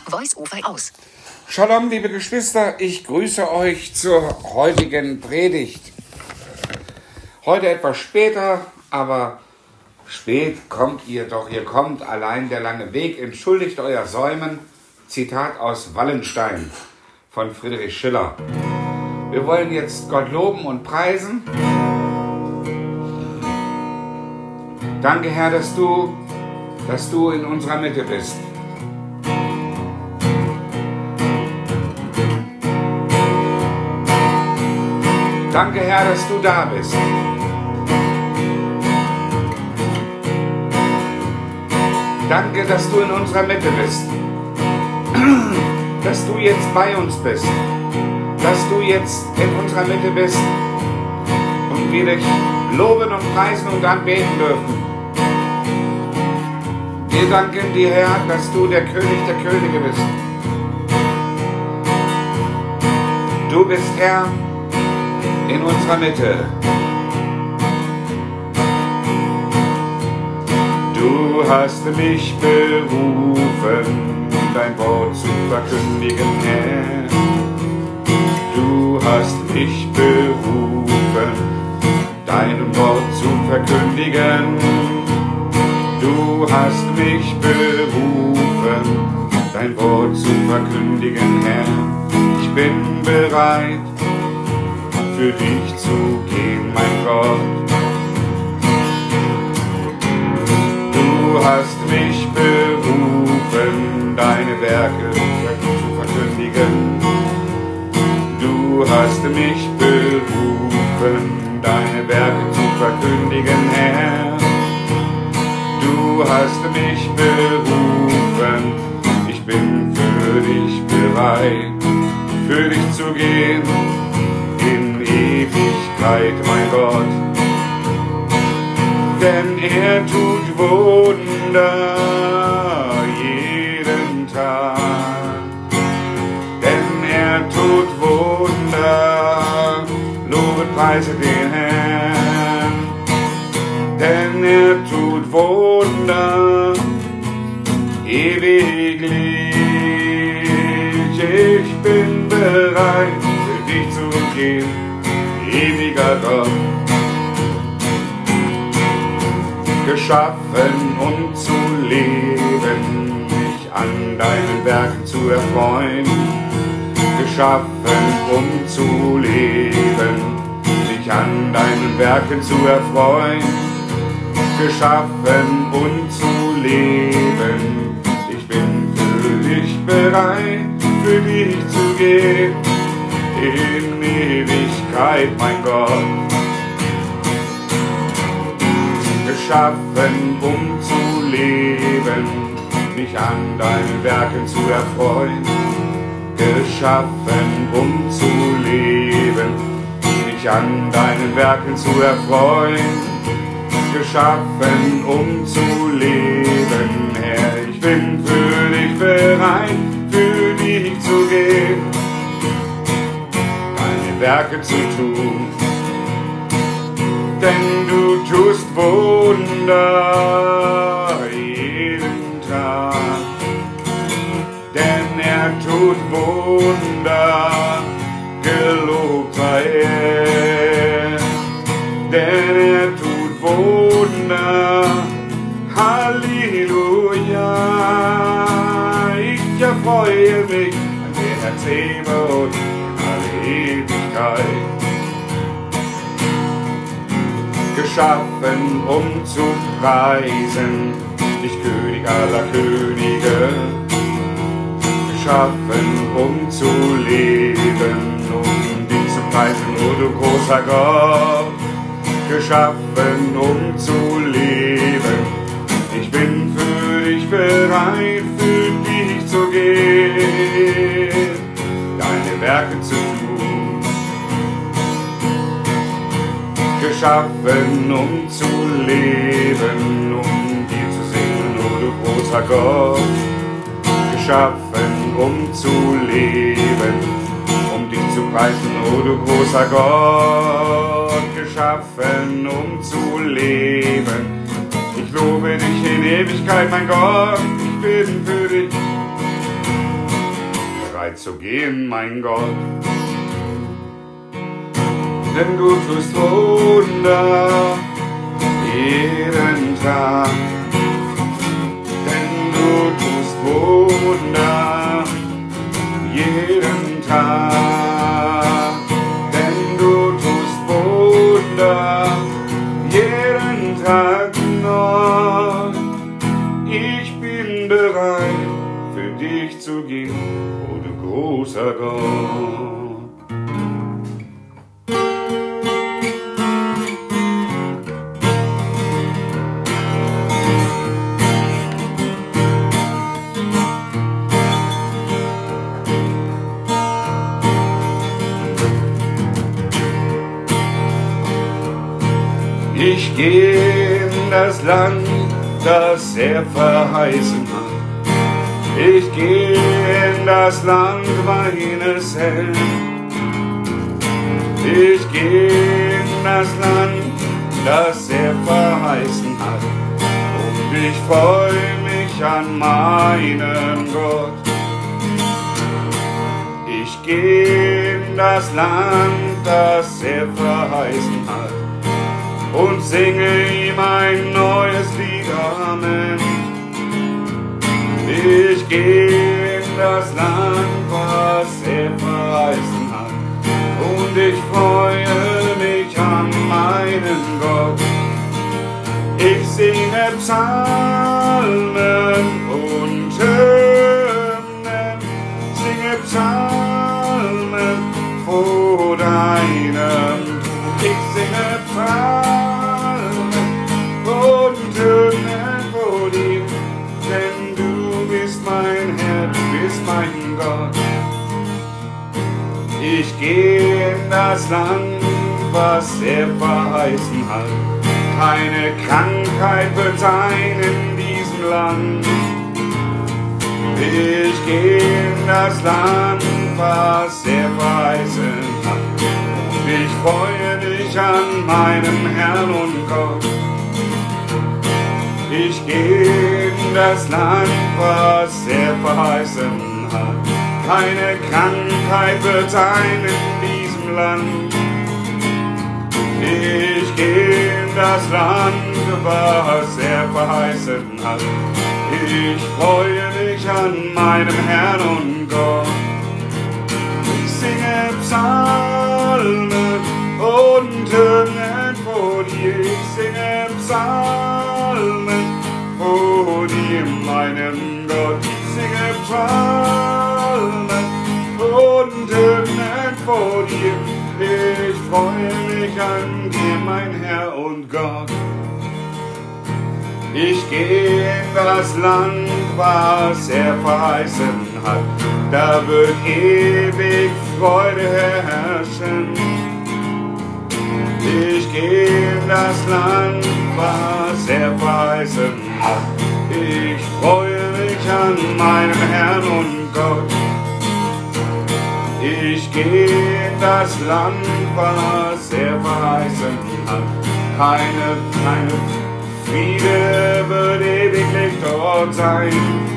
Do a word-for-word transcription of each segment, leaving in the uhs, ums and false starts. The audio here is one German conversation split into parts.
Voice-Over aus. Shalom, liebe Geschwister, ich grüße euch zur heutigen Predigt. Heute etwas später, aber spät kommt ihr doch, ihr kommt, allein der lange Weg entschuldigt euer Säumen. Zitat aus Wallenstein von Friedrich Schiller. Wir wollen jetzt Gott loben und preisen. Danke, Herr, dass du, dass du in unserer Mitte bist. Danke, Herr, dass du da bist. Danke, dass du in unserer Mitte bist. Dass du jetzt bei uns bist. Dass du jetzt in unserer Mitte bist und wir dich loben und preisen und anbeten dürfen. Wir danken dir, Herr, dass du der König der Könige bist. Du bist Herr in unserer Mitte. Du hast mich berufen, dein Wort zu verkündigen, Herr. Du hast mich berufen, dein Wort zu verkündigen. Du hast mich berufen, dein Wort zu verkündigen, Herr. Ich bin bereit, für dich zu gehen, mein Gott. Du hast mich berufen, deine Werke zu verkündigen. Du hast mich berufen, deine Werke zu verkündigen, Herr. Du hast mich berufen, ich bin für dich bereit, für dich zu gehen in Ewigkeit, mein Gott. Denn er tut Wunder jeden Tag. Denn er tut Wunder, lobet, preise den Herrn. Denn er tut Wunder ewiglich. Ich bin bereit, für dich zu gehen, ewiger Gott. Geschaffen, um zu leben, mich an deinen Werken zu erfreuen. Geschaffen, um zu leben, mich an deinen Werken zu erfreuen. Geschaffen, um zu leben, ich bin für dich bereit, für dich zu gehen, in Ewigkeit, mein Gott. Geschaffen, um zu leben, mich an deinen Werken zu erfreuen. Geschaffen, um zu leben, mich an deinen Werken zu erfreuen. Geschaffen, um zu leben, Herr, ich bin für dich bereit, für dich zu gehen, deine Werke zu tun. Denn du tust Wunder jeden Tag. Denn er tut Wunder, gelobt sei er. Denn er tut Wunder, Halleluja. Ich erfreue mich an der Herr Zebaoth in alle Ewigkeit. Geschaffen, um zu preisen, dich König aller Könige. Geschaffen, um zu leben, um dich zu preisen, o du großer Gott. Geschaffen, um zu leben, ich bin für dich bereit, für dich zu gehen, deine Werke zu tun. Geschaffen, um zu leben, um dir zu singen, o du großer Gott. Geschaffen, um zu leben, um dich zu preisen, o du großer Gott. Geschaffen, um zu leben, ich lobe dich in Ewigkeit, mein Gott. Ich bin für dich bereit zu gehen, mein Gott. Denn du tust Wunder jeden Tag. Denn du tust Wunder jeden Tag. Denn du tust Wunder jeden Tag neu. Ich bin bereit, für dich zu gehen, o du großer Gott. Ich gehe in das Land, das er verheißen hat. Ich gehe in das Land meines Herrn. Ich gehe in das Land, das er verheißen hat. Und ich freue mich an meinen Gott. Ich gehe in das Land, das er verheißen hat. Und singe ihm ein neues Lied, Amen. Ich gehe in das Land, was er verheißen hat. Und ich freue mich an meinen Gott. Ich singe Psalmen und Hymnen, singe Psalmen vor deinem Thron. Ich singe Psalmen und Hymnen vor dir, denn du bist mein Herr, du bist mein Gott. Ich gehe in das Land, was er verheißen hat. Keine Krankheit wird sein in diesem Land. Ich gehe in das Land, was er verheißen hat. Und ich freue mich an meinem Herrn und Gott. Ich gehe in das Land, was er verheißen hat. Keine Krankheit wird sein in diesem Land. Ich gehe in das Land, was er verheißen hat. Ich freue mich an meinem Herrn und Gott. Ich singe Psalmen und Hymnen vor dir. Ich singe Psalmen vor dir, meinem Gott. Ich singe Psalmen und Hymnen vor dir. Ich freue mich an dir, mein Herr und Gott. Ich gehe in das Land, was er verheißen hat. Da wird ewig Freude herrschen. Ich gehe in das Land, was er verheißen hat. Ich freue mich an meinem Herrn und Gott. Ich gehe in das Land, was er verheißen hat. Keine, keine Friede wird ewiglich dort sein.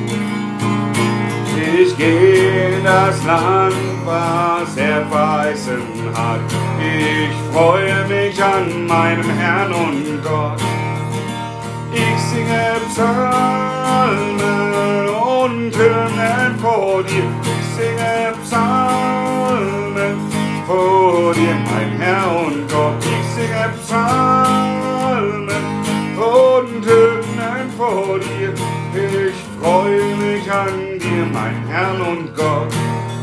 Ich gehe in das Land, was er verheißen hat. Ich freue mich an meinem Herrn und Gott. Ich singe Psalmen und Hymnen vor dir. Ich singe Psalmen vor dir, mein Herr und Gott. Ich singe Psalmen und Hymnen vor dir. Ich freue mich an dir, mein Herr und Gott.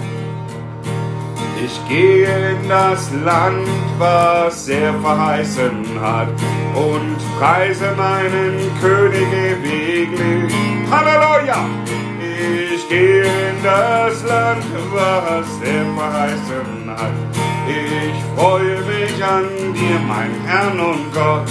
Ich gehe in das Land, was er verheißen hat, und preise meinen König ewiglich. Halleluja! Ich gehe in das Land, was er verheißen hat. Ich freue mich an dir, mein Herrn und Gott.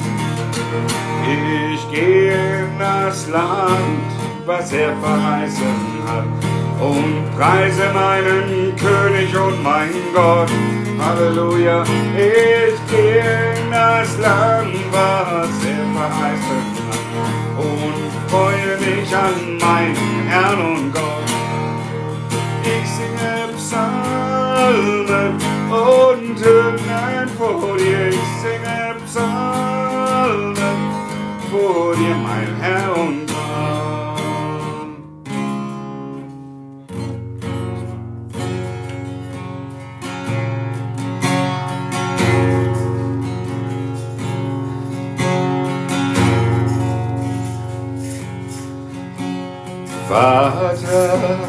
Ich gehe in das Land, was er verheißen hat, und preise meinen König und mein Gott. Halleluja. Ich gehe in das Land, was er verheißen hat, und freue mich an meinen Herrn und Gott. Ich singe und hüpfen vor dir. Ich singe Psalmen vor dir, mein Herr und Gott. Vater,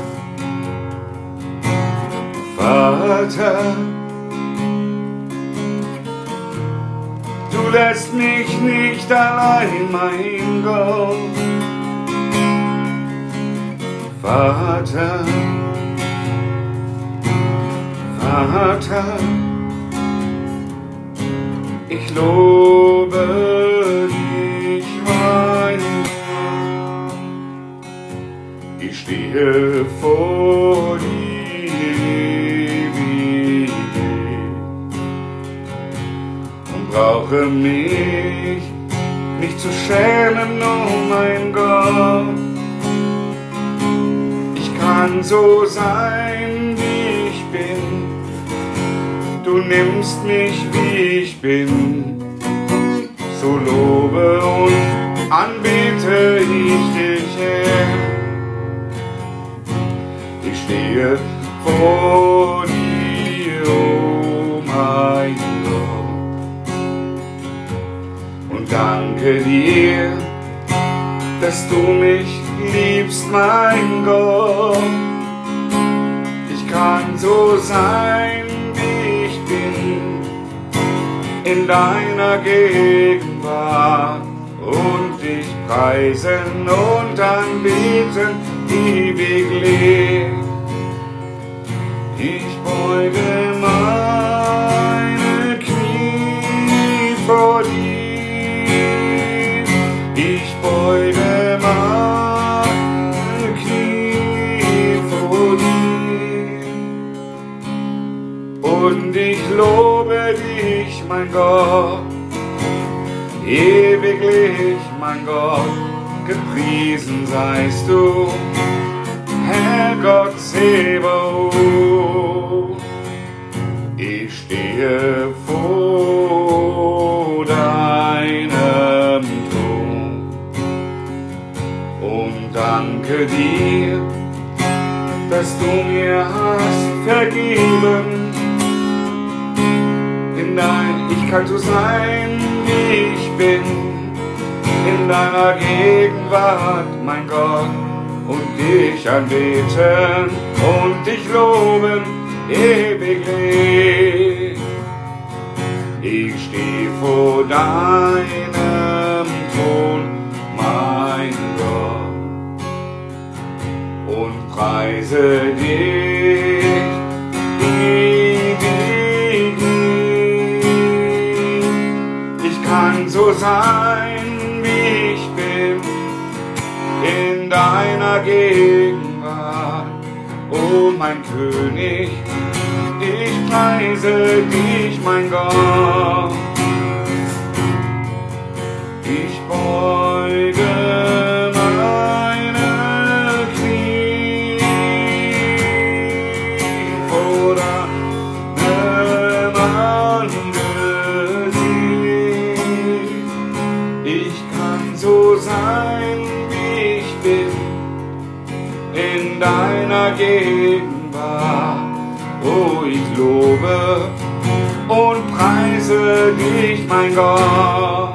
Vater, du lässt mich nicht allein, mein Gott. Vater, Vater, ich lobe dich, mein Gott. Ich stehe vor dir ewig und brauche mich nicht zu schämen, oh mein Gott. Ich kann so sein, wie ich bin. Du nimmst mich, wie ich bin. So lobe und anbete ich dich, Herr. Ich stehe vor dir, oh mein Gott, und danke dir, dass du mich liebst, mein Gott. Ich kann so sein, wie ich bin, in deiner Gegenwart und dich preisen und anbeten ewiglich. Ich beuge meine Knie vor dir. Ich beuge meine Knie vor dir. Und ich lobe dich, mein Gott, ewiglich, mein Gott. Gepriesen seist du, Herr Gott Zebaoth. Ich stehe vor deinem Thron und danke dir, dass du mir hast vergeben. In dein, ich kann so sein, wie ich bin, in deiner Gegenwart, mein Gott, und dich anbeten und dich loben ewiglich. Ich stehe vor deinem Thron, mein Gott, und preise dich ewiglich. Ich kann so sein, wie ich bin, in deiner Gegenwart, oh mein König, ich preise dich, mein Gott. Ich beuge meine Knie vor deinem Angesicht. Ich kann so sein, wie ich bin, in deiner Gegenwart. Oh, ich lobe und preise dich, mein Gott.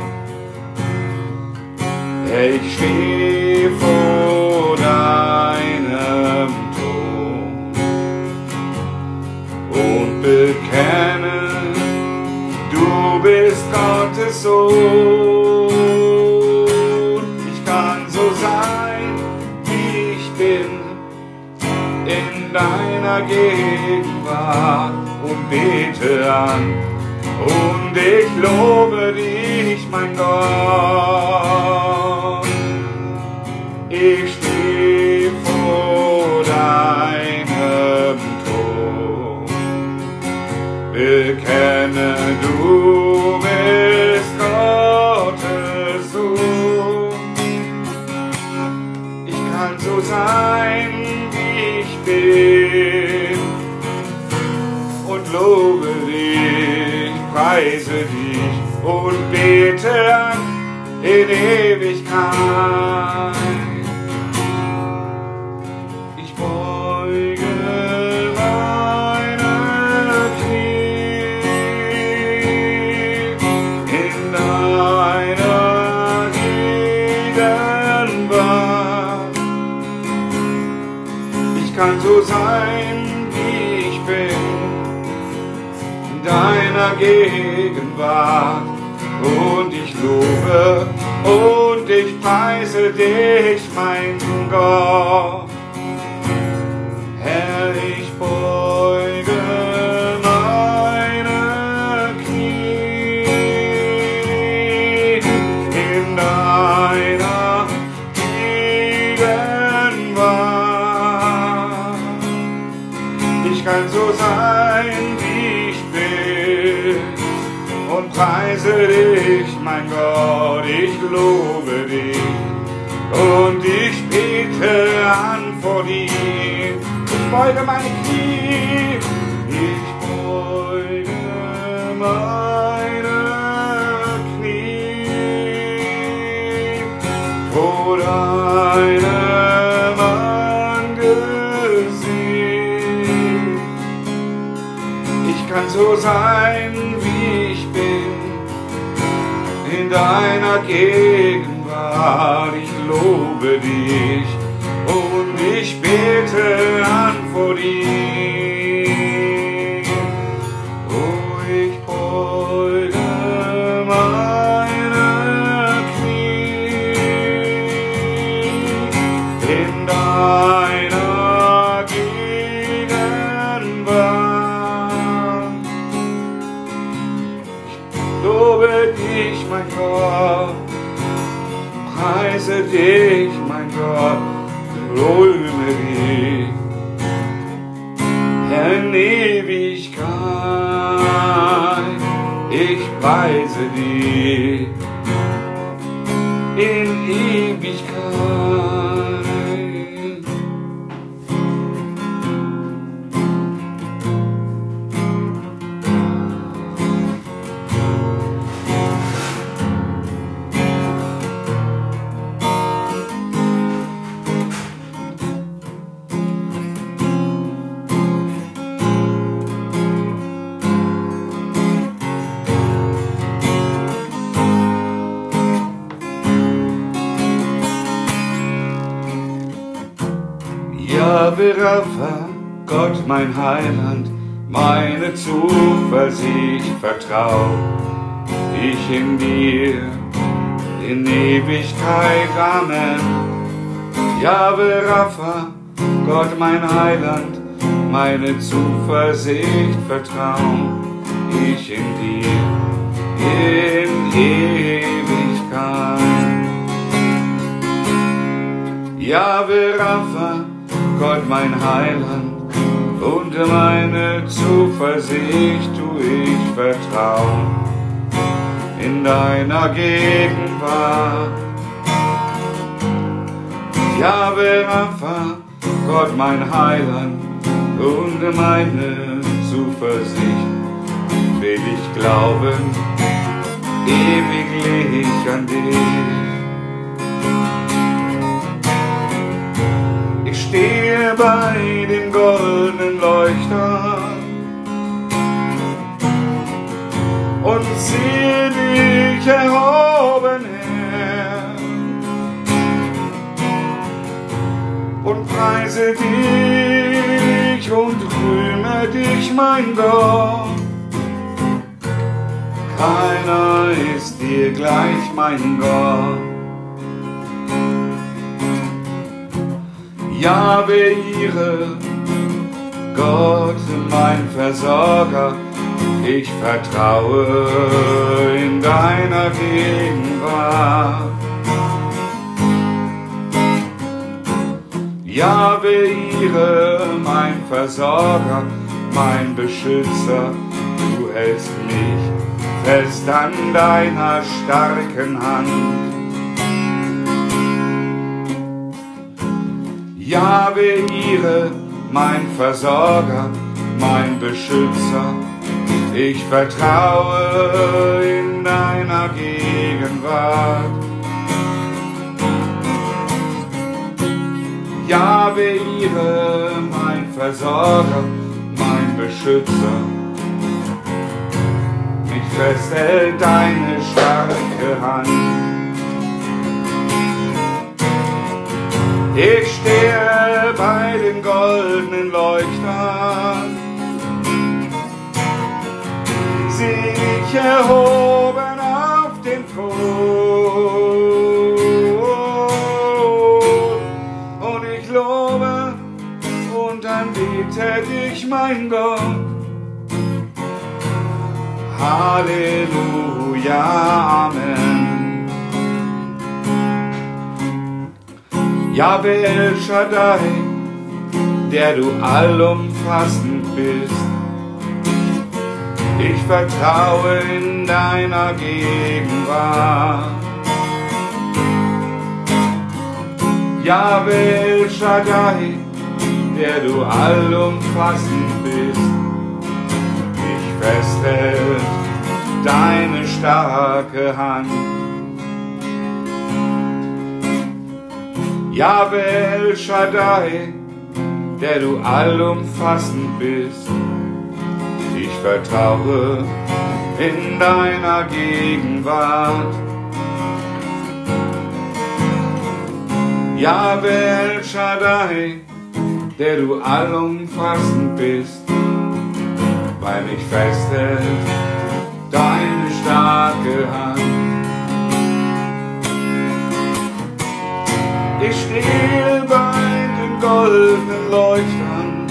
Ich stehe vor deinem Thron und bekenne, du bist Gottes Sohn. Ich kann so sein, wie ich bin, in deiner Gegenwart und bete an. Und ich lobe dich, mein Gott. Ich stehe vor deinem Thron, bekenne, du bist Gottes Sohn. Ich kann so sein, wie ich bin, und lobe dich, preise dich und bete an in Ewigkeit. Ich beuge meine Knie in deiner Gegenwart. Ich kann so sein, wie ich bin, in deiner Gegenwart. Und ich lobe und ich preise dich, mein Gott. Herr, ich beuge meine Knie in deiner Gegenwart. Ich kann so sein, wie ich bin, und preise dich, mein Gott, ich lobe dich und ich bete an vor dir. Ich beuge meine Knie, ich beuge meine Knie vor deinem Angesicht. Ich kann so sein, wie ich bin, in deiner Gegenwart. Ich lobe dich und ich bete an vor dir. Oh, ich beuge meine Knie in deiner Gegenwart. Lobe dich, mein Gott, preise dich, mein Gott, rühme dich, Herr, in Ewigkeit. Ich preise dich in Ewigkeit. Jahwe Rapha, Gott mein Heiland, meine Zuversicht vertrau ich in dir in Ewigkeit. Amen. Jahwe Rapha, Gott mein Heiland, meine Zuversicht vertrau ich in dir in Ewigkeit. Jahwe Rapha, Gott mein Heiland, und meine Zuversicht tu ich vertrauen in deiner Gegenwart. Jahwe Rapha, Gott mein Heiland, und meine Zuversicht will ich glauben, ewiglich an dich. Ich stehe bei den goldenen Leuchtern und sehe dich erhoben her und preise dich und rühme dich, mein Gott. Keiner ist dir gleich, mein Gott. Jahwe Ire, Gott mein Versorger, ich vertraue in deiner Gegenwart. Jahwe Ire, mein Versorger, mein Beschützer, du hältst mich fest an deiner starken Hand. Jahwe Ire, mein Versorger, mein Beschützer, ich vertraue in deiner Gegenwart. Jahwe Ire, mein Versorger, mein Beschützer, mich festhält deine starke Hand. Ich stehe bei den goldenen Leuchtern, sich erhoben auf dem Thron, und ich lobe und anbete dich, mein Gott. Halleluja, Amen. Jahwe El Shaddai, der du allumfassend bist, ich vertraue in deiner Gegenwart. Jahwe El Shaddai, der du allumfassend bist, mich festhält deine starke Hand. Jahwe El Shaddai, der du allumfassend bist, ich vertraue in deiner Gegenwart. Jahwe El Shaddai, der du allumfassend bist, weil mich festhält deine starke Hand. Ich stehe bei den goldenen Leuchtern,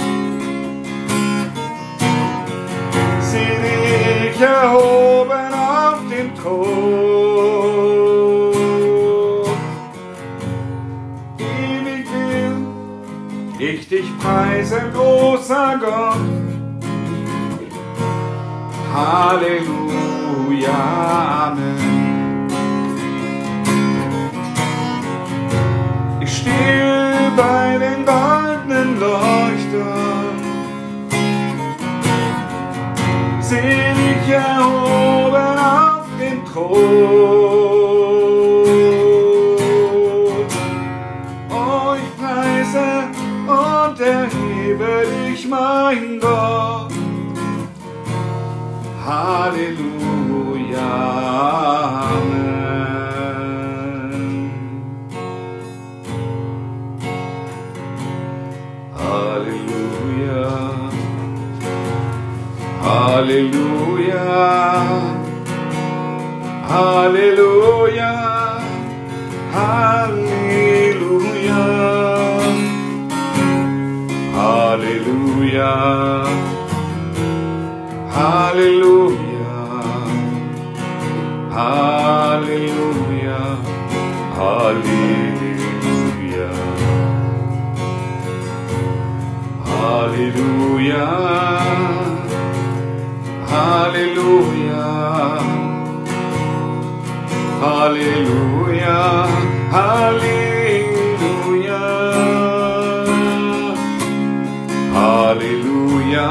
sieh dich erhoben auf dem Thron. Ewig will ich dich preisen, großer Gott. Halleluja, Amen. Ich stehe bei den goldenen Leuchtern, seh dich erhoben auf dem Thron. Oh, ich preise und erhebe dich, mein Gott. Halleluja, Amen. Halleluja, Halleluja, Halleluja, Halleluja, Halleluja, Halleluja, Halleluja, Halleluja, Halleluja, Halleluja, Halleluja, Halleluja, Halleluja,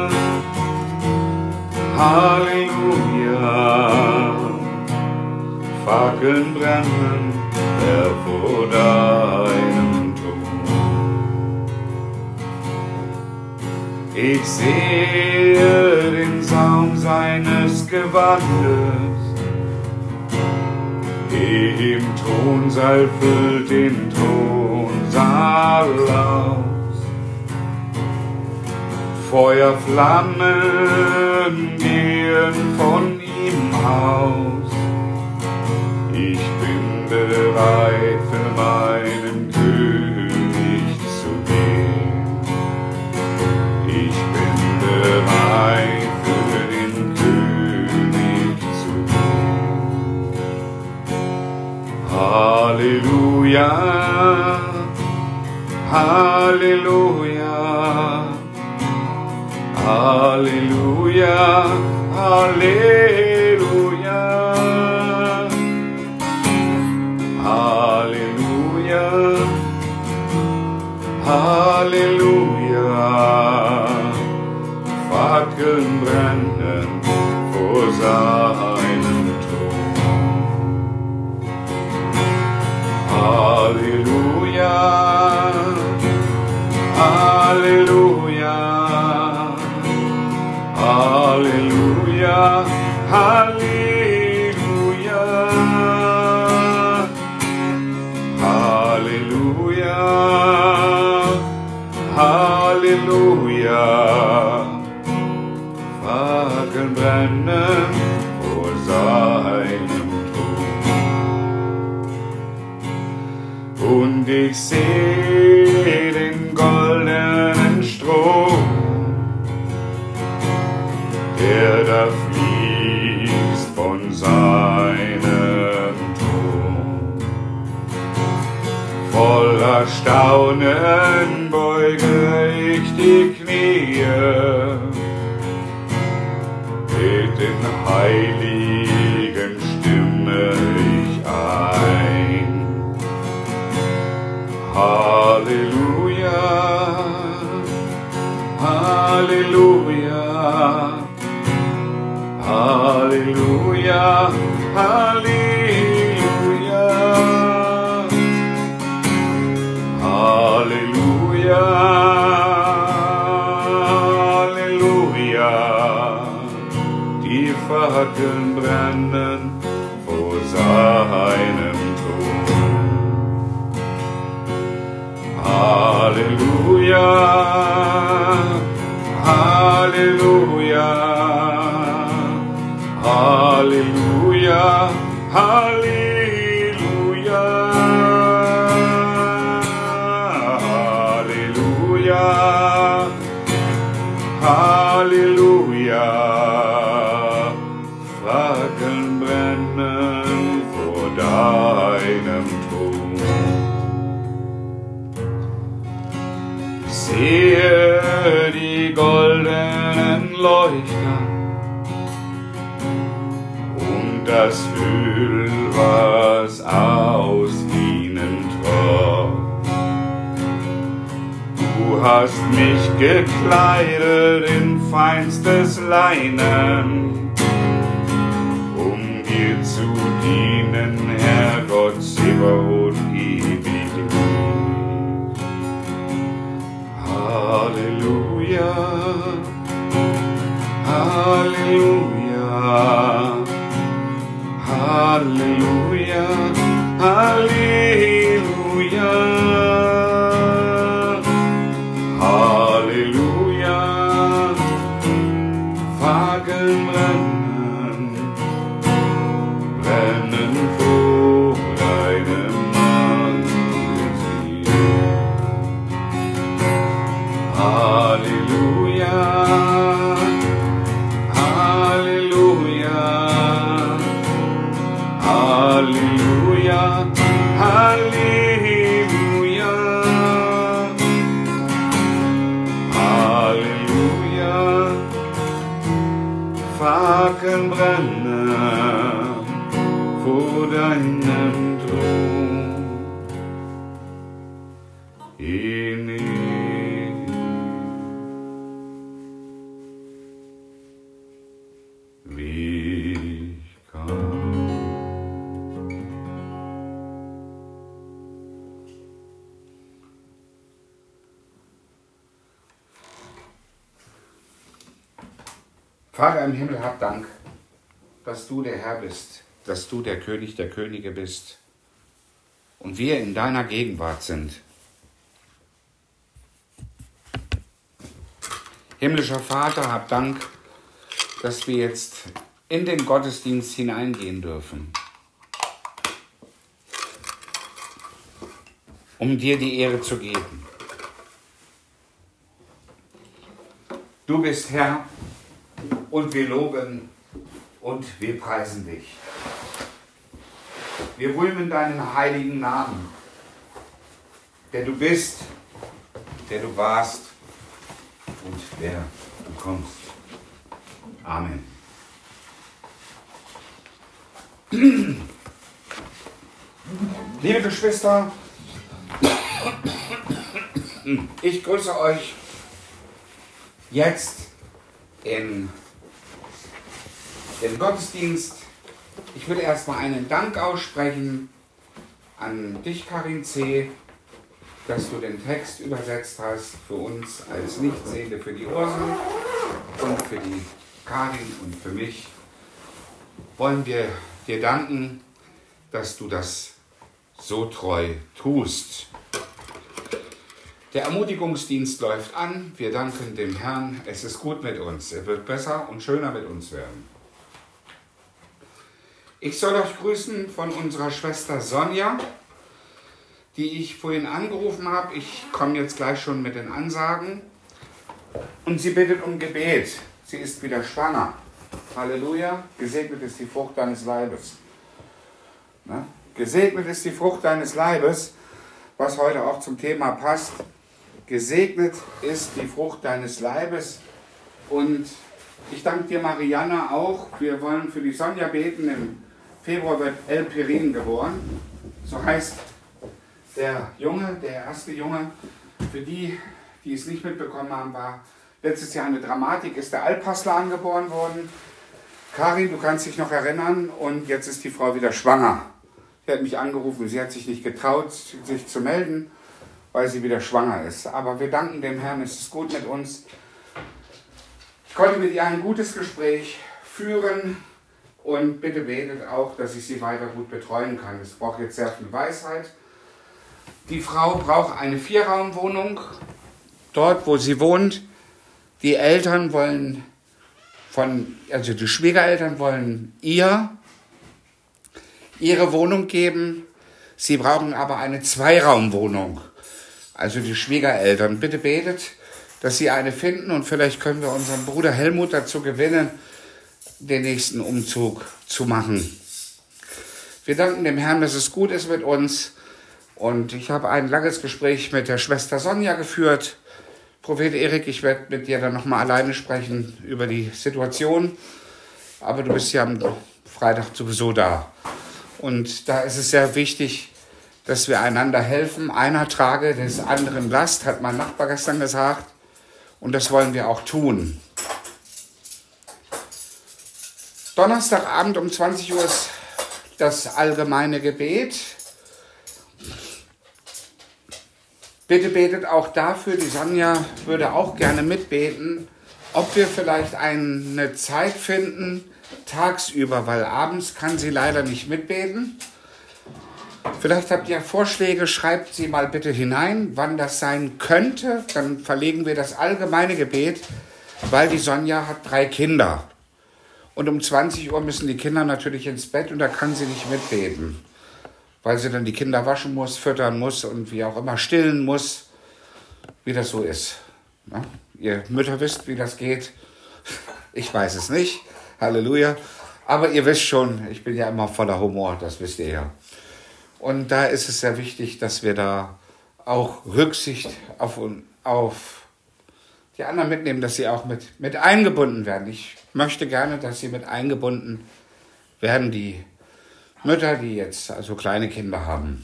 Halleluja. Fackeln brennen vor deinem Thron. Ich sehe den Saum seines Gewandes, im Thronsaal füllt den Thronsaal aus. Feuerflammen gehen von ihm aus. Ich bin bereit für meinen König zu gehen. Ich bin bereit für den König zu gehen. Halleluja, Halleluja, Halleluja, Halleluja, Halleluja, Halleluja, Fackeln brennen vor seinem Thron. Halleluja, Halleluja, Halleluja, Halleluja, Halleluja, Halleluja. Fackeln brennen vor seinem Thron. Und ich seh den goldenen Strom, der da fließt von seinem Thron. Voller Staunen beuge ich die Knie, mit den Heiligen stimme ich ein. Halleluja, Halleluja, Halleluja, Halleluja, Halleluja, Halleluja. Die Fackeln brennen vor seinem Thron. Halleluja, Halleluja, Halleluja, Halleluja, Halleluja, Halleluja. Fackeln brennen vor deinem Thron. Ich sehe die goldenen Leuchter und das Öl, was aus ihnen tropft. Du hast mich gekleidet in feinstes Leinen, zu dienen, Herrgott, Zebaoth, ewig. Halleluja, Halleluja, Halleluja, Halleluja, Halleluja. Fackeln brennen, brennen vor deinem Angesicht. Halleluja, Halleluja, Halleluja, Halleluja, Halleluja. Fackeln brennen vor deinem Thron. In Vater im Himmel, hab Dank, dass du der Herr bist, dass du der König der Könige bist und wir in deiner Gegenwart sind. Himmlischer Vater, hab Dank, dass wir jetzt in den Gottesdienst hineingehen dürfen, um dir die Ehre zu geben. Du bist Herr und wir loben und wir preisen dich. Wir rühmen deinen heiligen Namen, der du bist, der du warst und der du kommst. Amen. Liebe Geschwister, ich grüße euch jetzt in den Gottesdienst. Ich will erstmal einen Dank aussprechen an dich, Karin C., dass du den Text übersetzt hast für uns als Nichtsehende, für die Ursel und für die Karin und für mich. Wollen wir dir danken, dass du das so treu tust. Der Ermutigungsdienst läuft an. Wir danken dem Herrn. Es ist gut mit uns. Er wird besser und schöner mit uns werden. Ich soll euch grüßen von unserer Schwester Sonja, die ich vorhin angerufen habe. Ich komme jetzt gleich schon mit den Ansagen. Und sie bittet um Gebet. Sie ist wieder schwanger. Halleluja. Gesegnet ist die Frucht deines Leibes. Ne? Gesegnet ist die Frucht deines Leibes, was heute auch zum Thema passt. Gesegnet ist die Frucht deines Leibes. Und ich danke dir, Marianne, auch. Wir wollen für die Sonja beten. Im Februar wird El Pirin geboren. So heißt der Junge, der erste Junge. Für die, die es nicht mitbekommen haben, war letztes Jahr eine Dramatik, ist der Alpaslan geboren worden. Karin, du kannst dich noch erinnern, und jetzt ist die Frau wieder schwanger. Sie hat mich angerufen, sie hat sich nicht getraut, sich zu melden, weil sie wieder schwanger ist. Aber wir danken dem Herrn, es ist gut mit uns. Ich konnte mit ihr ein gutes Gespräch führen und bitte betet auch, dass ich sie weiter gut betreuen kann. Es braucht jetzt sehr viel Weisheit. Die Frau braucht eine Vierraumwohnung, dort wo sie wohnt. Die Eltern wollen von, also die Schwiegereltern wollen ihr ihre Wohnung geben. Sie brauchen aber eine Zweiraumwohnung. Also die Schwiegereltern. Bitte betet, dass sie eine finden, und vielleicht können wir unseren Bruder Helmut dazu gewinnen, den nächsten Umzug zu machen. Wir danken dem Herrn, dass es gut ist mit uns. Und ich habe ein langes Gespräch mit der Schwester Sonja geführt. Prophet Erik, ich werde mit dir dann nochmal alleine sprechen über die Situation. Aber du bist ja am Freitag sowieso da. Und da ist es sehr wichtig, dass wir einander helfen. Einer trage des anderen Last, hat mein Nachbar gestern gesagt. Und das wollen wir auch tun. Donnerstagabend um zwanzig Uhr ist das allgemeine Gebet. Bitte betet auch dafür, die Sonja würde auch gerne mitbeten, ob wir vielleicht eine Zeit finden, tagsüber, weil abends kann sie leider nicht mitbeten. Vielleicht habt ihr Vorschläge, schreibt sie mal bitte hinein, wann das sein könnte. Dann verlegen wir das allgemeine Gebet, weil die Sonja hat drei Kinder. Und um zwanzig Uhr müssen die Kinder natürlich ins Bett, und da kann sie nicht mitbeten, weil sie dann die Kinder waschen muss, füttern muss und wie auch immer stillen muss, wie das so ist. Ja? Ihr Mütter wisst, wie das geht. Ich weiß es nicht. Halleluja. Aber ihr wisst schon, ich bin ja immer voller Humor, das wisst ihr ja. Und da ist es sehr wichtig, dass wir da auch Rücksicht auf, auf die anderen mitnehmen, dass sie auch mit, mit eingebunden werden. Ich möchte gerne, dass sie mit eingebunden werden, die Mütter, die jetzt also kleine Kinder haben.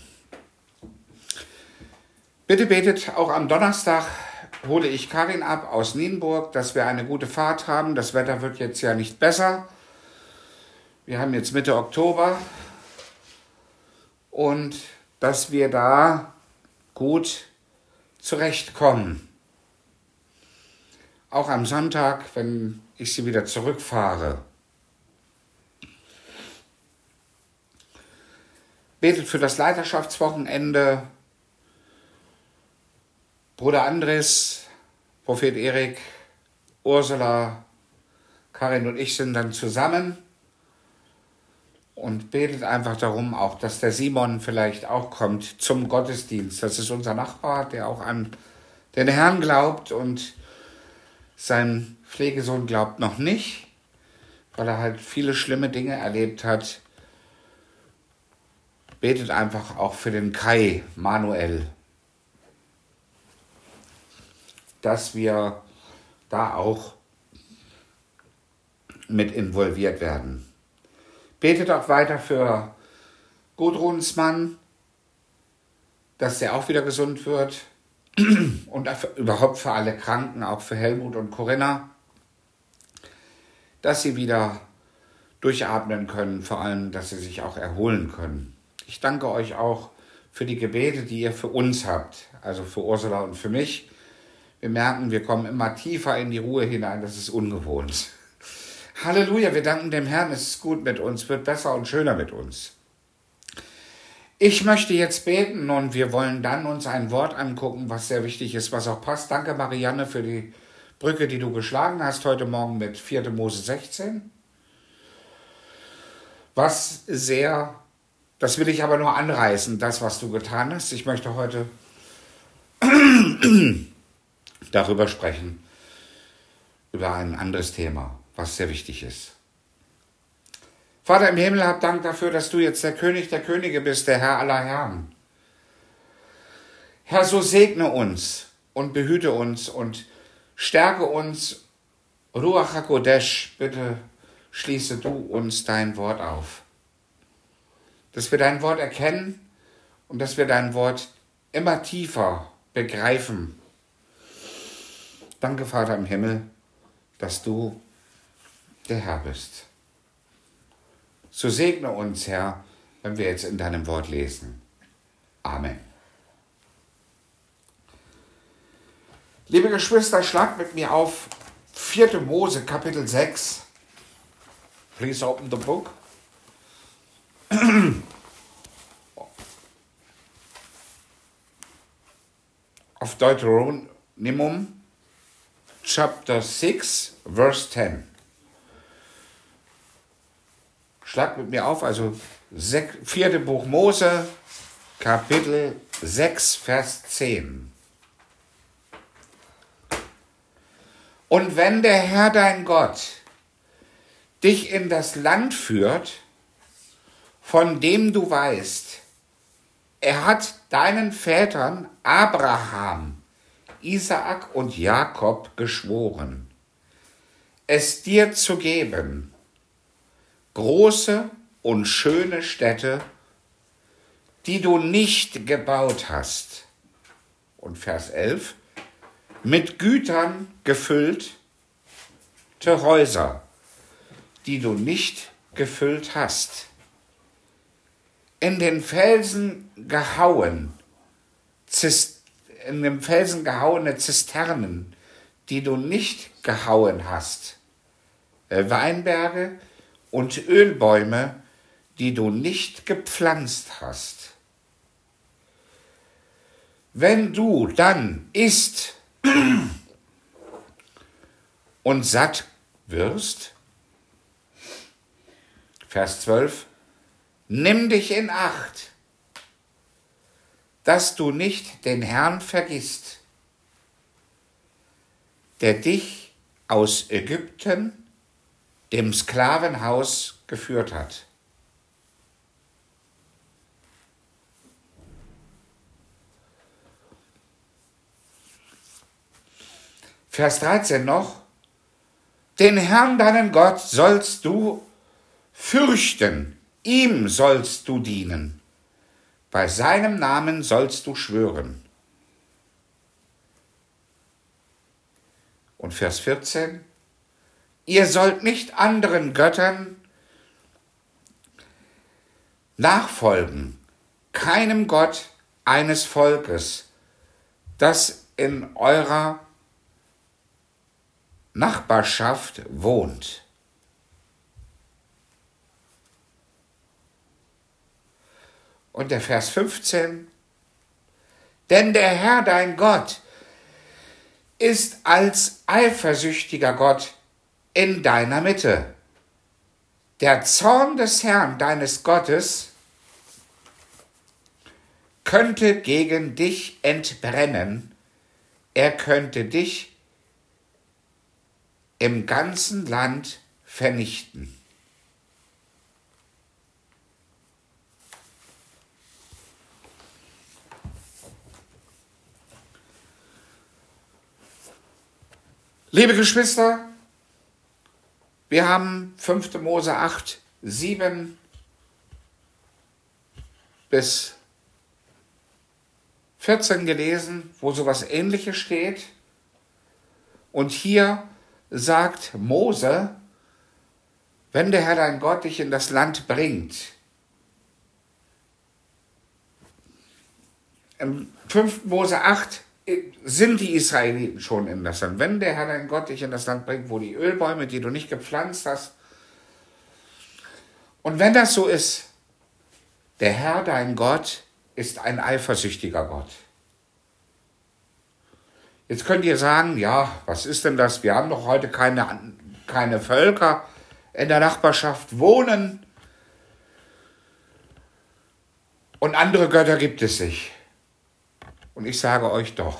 Bitte betet, auch am Donnerstag hole ich Karin ab aus Nienburg, dass wir eine gute Fahrt haben. Das Wetter wird jetzt ja nicht besser. Wir haben jetzt Mitte Oktober. Und dass wir da gut zurechtkommen. Auch am Sonntag, wenn ich sie wieder zurückfahre. Betet für das Leiterschaftswochenende. Bruder Andres, Prophet Erik, Ursula, Karin und ich sind dann zusammen. Und betet einfach darum, auch, dass der Simon vielleicht auch kommt zum Gottesdienst. Das ist unser Nachbar, der auch an den Herrn glaubt, und sein Pflegesohn glaubt noch nicht, weil er halt viele schlimme Dinge erlebt hat. Betet einfach auch für den Kai, Manuel, dass wir da auch mit involviert werden. Betet auch weiter für Gudruns Mann, dass der auch wieder gesund wird. Und überhaupt für alle Kranken, auch für Helmut und Corinna. dass sie wieder durchatmen können, vor allem, dass sie sich auch erholen können. Ich danke euch auch für die Gebete, die ihr für uns habt, also für Ursula und für mich. Wir merken, wir kommen immer tiefer in die Ruhe hinein, das ist ungewohnt. Halleluja, wir danken dem Herrn, es ist gut mit uns, wird besser und schöner mit uns. Ich möchte jetzt beten und wir wollen dann uns ein Wort angucken, was sehr wichtig ist, was auch passt. Danke, Marianne, für die Brücke, die du geschlagen hast heute Morgen mit vierter Mose sechzehn. Was sehr, das will ich aber nur anreißen, das, was du getan hast. Ich möchte heute darüber sprechen, über ein anderes Thema, was sehr wichtig ist. Vater im Himmel, hab Dank dafür, dass du jetzt der König der Könige bist, der Herr aller Herren. Herr, so segne uns und behüte uns und stärke uns. Ruach HaKodesh, bitte schließe du uns dein Wort auf. Dass wir dein Wort erkennen und dass wir dein Wort immer tiefer begreifen. Danke, Vater im Himmel, dass du der Herr bist. So segne uns, Herr, wenn wir jetzt in deinem Wort lesen. Amen. Liebe Geschwister, schlagt mit mir auf vierter Mose, Kapitel sechs. Please open the book. Auf Deuteronomium, Chapter six, Verse ten. Schlag mit mir auf, also vierte Buch Mose, Kapitel sechs, Vers zehn. Und wenn der Herr dein Gott dich in das Land führt, von dem du weißt, er hat deinen Vätern Abraham, Isaak und Jakob geschworen, es dir zu geben, große und schöne Städte, die du nicht gebaut hast. Und Vers elf, mit Gütern gefüllte Häuser, die du nicht gefüllt hast. In den Felsen gehauen, in den Felsen gehauene Zisternen, die du nicht gehauen hast. Weinberge und Ölbäume, die du nicht gepflanzt hast. Wenn du dann isst und satt wirst, Vers zwölf, nimm dich in Acht, dass du nicht den Herrn vergisst, der dich aus Ägypten, dem Sklavenhaus, geführt hat. Vers dreizehn noch, den Herrn, deinen Gott, sollst du fürchten, ihm sollst du dienen, bei seinem Namen sollst du schwören. Und Vers vierzehn, ihr sollt nicht anderen Göttern nachfolgen, keinem Gott eines Volkes, das in eurer Nachbarschaft wohnt. Und der Vers fünfzehn, denn der Herr, dein Gott, ist als eifersüchtiger Gott in deiner Mitte. Der Zorn des Herrn, deines Gottes, könnte gegen dich entbrennen, er könnte dich im ganzen Land vernichten. Liebe Geschwister, wir haben fünfter Mose acht, sieben bis vierzehn gelesen, wo sowas Ähnliches steht. Und hier sagt Mose, wenn der Herr dein Gott dich in das Land bringt, im fünften Mose acht sind die Israeliten schon in das Land. Wenn der Herr dein Gott dich in das Land bringt, wo die Ölbäume, die du nicht gepflanzt hast, und wenn das so ist, der Herr dein Gott ist ein eifersüchtiger Gott. Jetzt könnt ihr sagen, ja, was ist denn das? Wir haben doch heute keine, keine Völker in der Nachbarschaft wohnen und andere Götter gibt es nicht. Und ich sage euch doch.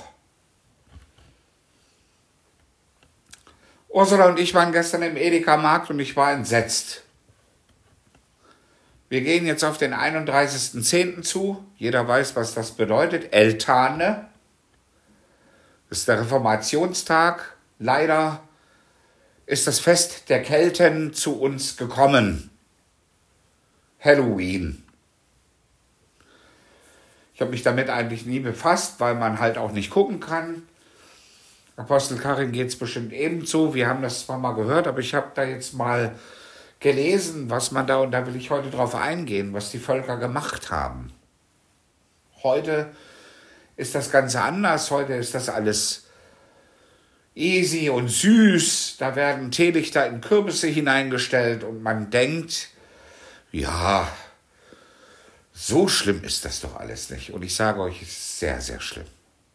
Ursula und ich waren gestern im Edeka-Markt und ich war entsetzt. Wir gehen jetzt auf den einunddreißigsten zehnten zu. Jeder weiß, was das bedeutet. Eltane. Das ist der Reformationstag. Leider ist das Fest der Kelten zu uns gekommen. Halloween. Ich habe mich damit eigentlich nie befasst, weil man halt auch nicht gucken kann. Apostel Karin geht es bestimmt ebenso. Wir haben das zwar mal gehört, aber ich habe da jetzt mal gelesen, was man da, und da will ich heute drauf eingehen, was die Völker gemacht haben. Heute ist das Ganze anders. Heute ist das alles easy und süß. Da werden Teelichter in Kürbisse hineingestellt und man denkt, ja, so schlimm ist das doch alles nicht. Und ich sage euch, es ist sehr, sehr schlimm.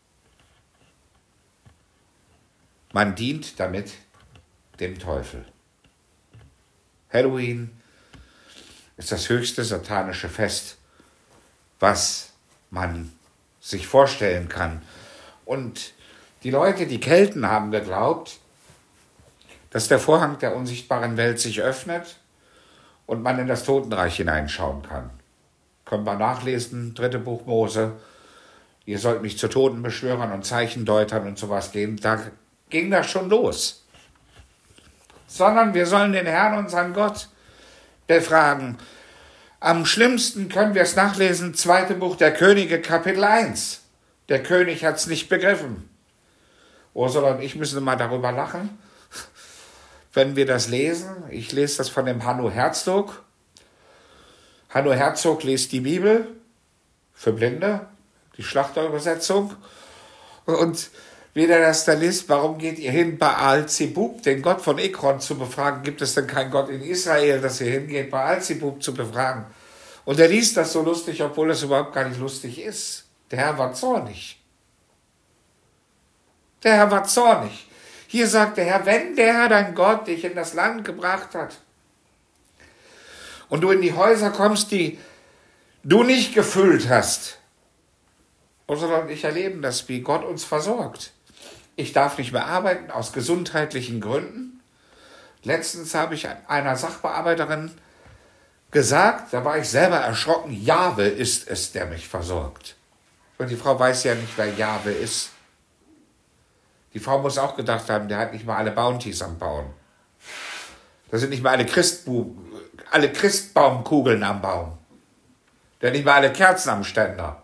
Man dient damit dem Teufel. Halloween ist das höchste satanische Fest, was man sich vorstellen kann. Und die Leute, die Kelten, haben geglaubt, dass der Vorhang der unsichtbaren Welt sich öffnet und man in das Totenreich hineinschauen kann. Können wir nachlesen, dritte Buch Mose. Ihr sollt mich zu Totenbeschwörern und Zeichendeutern und sowas gehen. Da ging das schon los. Sondern wir sollen den Herrn, unseren Gott, befragen. Am schlimmsten können wir es nachlesen, zweite Buch der Könige, Kapitel eins. Der König hat es nicht begriffen. Ursula und ich müssen mal darüber lachen, wenn wir das lesen. Ich lese das von dem Hanno Herzog. Hanno Herzog liest die Bibel für Blinde, die Schlachterübersetzung. Und wie der das da liest, warum geht ihr hin, Baal-Zebub, den Gott von Ekron, zu befragen? Gibt es denn keinen Gott in Israel, dass ihr hingeht, Baal-Zebub zu befragen? Und er liest das so lustig, obwohl es überhaupt gar nicht lustig ist. Der Herr war zornig. Der Herr war zornig. Hier sagt der Herr, wenn der Herr dein Gott dich in das Land gebracht hat und du in die Häuser kommst, die du nicht gefüllt hast, Ursula und ich erleben das, wie Gott uns versorgt. Ich darf nicht mehr arbeiten aus gesundheitlichen Gründen. Letztens habe ich einer Sachbearbeiterin gesagt, da war ich selber erschrocken, Jahwe ist es, der mich versorgt. Und die Frau weiß ja nicht, wer Jahwe ist. Die Frau muss auch gedacht haben, der hat nicht mal alle Bounties am Bauen. Da sind nicht mal alle, Christbu- alle Christbaumkugeln am Baum. Da sind nicht mal alle Kerzen am Ständer.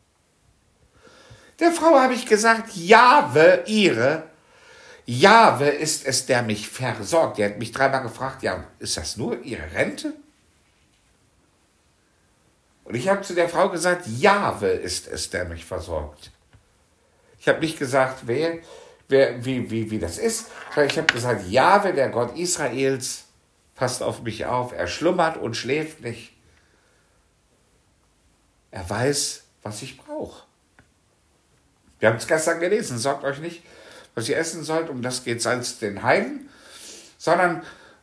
Der Frau habe ich gesagt, Jahwe, ihre, Jahwe ist es, der mich versorgt. Die hat mich dreimal gefragt, ja, ist das nur ihre Rente? Und ich habe zu der Frau gesagt, Jahwe ist es, der mich versorgt. Ich habe nicht gesagt, wer, wer, wie, wie, wie das ist, sondern ich habe gesagt, Jahwe, der Gott Israels, passt auf mich auf, er schlummert und schläft nicht. Er weiß, was ich brauche. Wir haben es gestern gelesen, sorgt euch nicht, was ihr essen sollt, um das geht es als den Heiden, sondern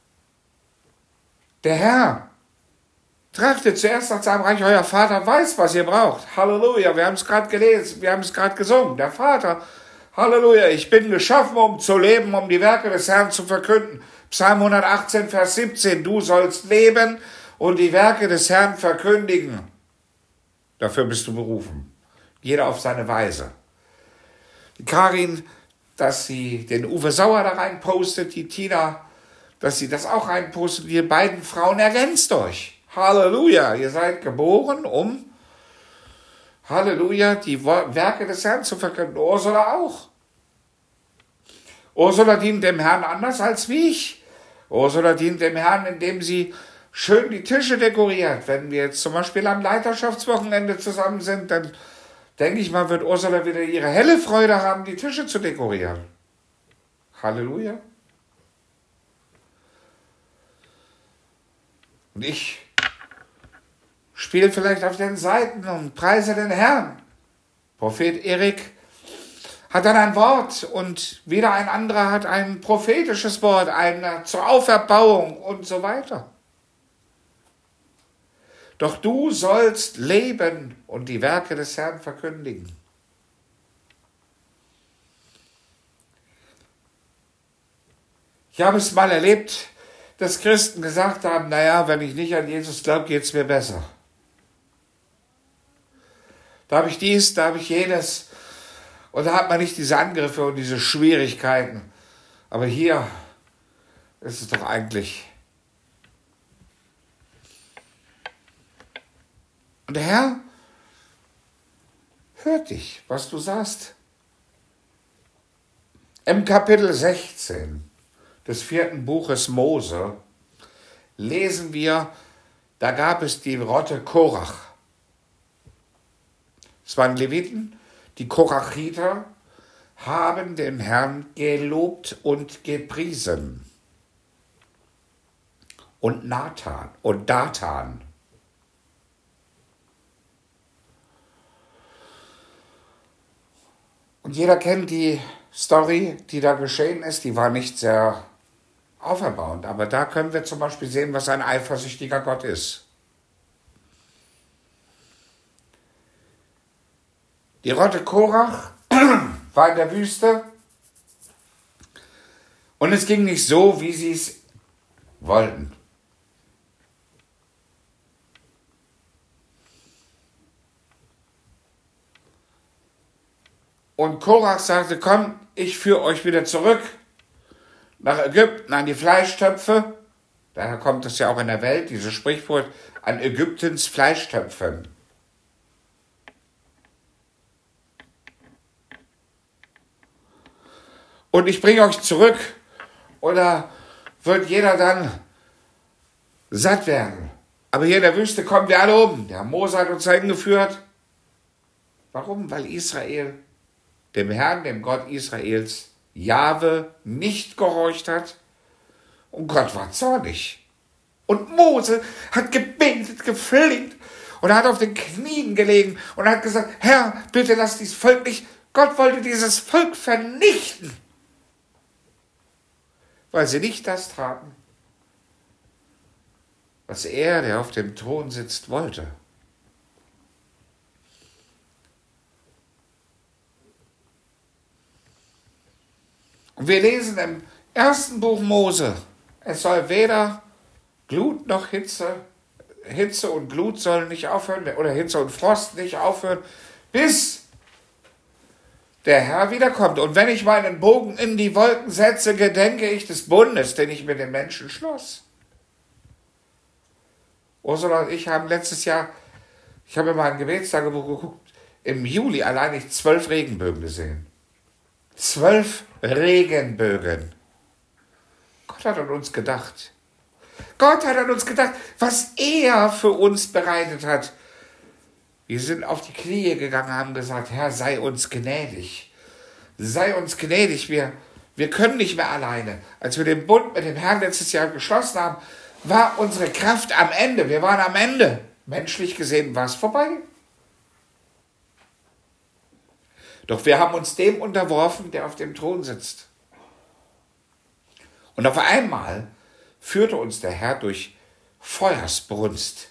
der Herr trachtet zuerst nach seinem Reich, euer Vater weiß, was ihr braucht. Halleluja, wir haben es gerade gelesen, wir haben es gerade gesungen. Der Vater, Halleluja, ich bin geschaffen, um zu leben, um die Werke des Herrn zu verkünden. Psalm hundertachtzehn, Vers siebzehn, du sollst leben und die Werke des Herrn verkündigen. Dafür bist du berufen. Jeder auf seine Weise. Die Karin, dass sie den Uwe Sauer da rein postet, die Tina, dass sie das auch reinpostet. Die beiden Frauen, ergänzt euch. Halleluja, ihr seid geboren, um, Halleluja, die Werke des Herrn zu verkünden. Ursula auch. Ursula dient dem Herrn anders als wie ich. Ursula dient dem Herrn, indem sie schön die Tische dekoriert. Wenn wir jetzt zum Beispiel am Leiterschaftswochenende zusammen sind, dann denke ich mal, wird Ursula wieder ihre helle Freude haben, die Tische zu dekorieren. Halleluja. Und ich spiele vielleicht auf den Seiten und preise den Herrn. Prophet Erik hat dann ein Wort und wieder ein anderer hat ein prophetisches Wort, eine zur Auferbauung und so weiter. Doch du sollst leben und die Werke des Herrn verkündigen. Ich habe es mal erlebt, dass Christen gesagt haben, naja, wenn ich nicht an Jesus glaube, geht es mir besser. Da habe ich dies, da habe ich jenes. Und da hat man nicht diese Angriffe und diese Schwierigkeiten. Aber hier ist es doch eigentlich. Und der Herr hört dich, was du sagst. Im Kapitel sechzehn des vierten Buches Mose lesen wir, da gab es die Rotte Korach. Es waren Leviten, die Korachiter haben den Herrn gelobt und gepriesen. Und Nathan und Dathan. Und jeder kennt die Story, die da geschehen ist, die war nicht sehr auferbauend. Aber da können wir zum Beispiel sehen, was ein eifersüchtiger Gott ist. Die Rotte Korach war in der Wüste und es ging nicht so, wie sie es wollten. Und Korach sagte, komm, ich führe euch wieder zurück nach Ägypten, an die Fleischtöpfe. Daher kommt es ja auch in der Welt, dieses Sprichwort, an Ägyptens Fleischtöpfen. Und ich bringe euch zurück, oder wird jeder dann satt werden. Aber hier in der Wüste kommen wir alle um. Der Mose hat uns dahin geführt. Warum? Weil Israel dem Herrn, dem Gott Israels, Jahwe, nicht gehorcht hat. Und Gott war zornig. Und Mose hat gebetet, gefleht und hat auf den Knien gelegen und hat gesagt, Herr, bitte lass dieses Volk nicht. Gott wollte dieses Volk vernichten, weil sie nicht das taten, was er, der auf dem Thron sitzt, wollte. Und wir lesen im ersten Buch Mose, es soll weder Glut noch Hitze, Hitze und Glut sollen nicht aufhören, oder Hitze und Frost nicht aufhören, bis der Herr wiederkommt. Und wenn ich meinen Bogen in die Wolken setze, gedenke ich des Bundes, den ich mit den Menschen schloss. Ursula und ich haben letztes Jahr, ich habe mal ein Gebetstagebuch geguckt, im Juli allein ich zwölf Regenbögen gesehen. Zwölf Regenbögen. Gott hat an uns gedacht. Gott hat an uns gedacht, was er für uns bereitet hat. Wir sind auf die Knie gegangen, haben gesagt, Herr, sei uns gnädig. Sei uns gnädig, wir, wir können nicht mehr alleine. Als wir den Bund mit dem Herrn letztes Jahr geschlossen haben, war unsere Kraft am Ende. Wir waren am Ende. Menschlich gesehen war es vorbei. Doch wir haben uns dem unterworfen, der auf dem Thron sitzt. Und auf einmal führte uns der Herr durch Feuersbrunst.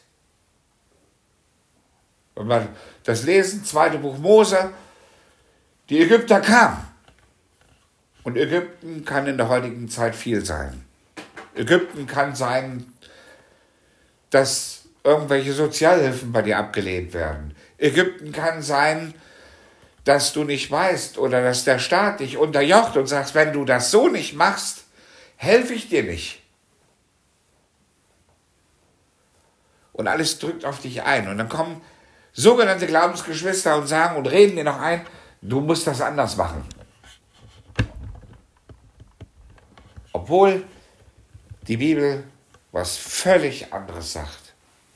Wenn wir das lesen, zweite Buch Mose, die Ägypter kamen. Und Ägypten kann in der heutigen Zeit viel sein. Ägypten kann sein, dass irgendwelche Sozialhilfen bei dir abgelehnt werden. Ägypten kann sein, dass du nicht weißt oder dass der Staat dich unterjocht und sagt, wenn du das so nicht machst, helfe ich dir nicht. Und alles drückt auf dich ein. Und dann kommen sogenannte Glaubensgeschwister und sagen und reden dir noch ein, du musst das anders machen. Obwohl die Bibel was völlig anderes sagt.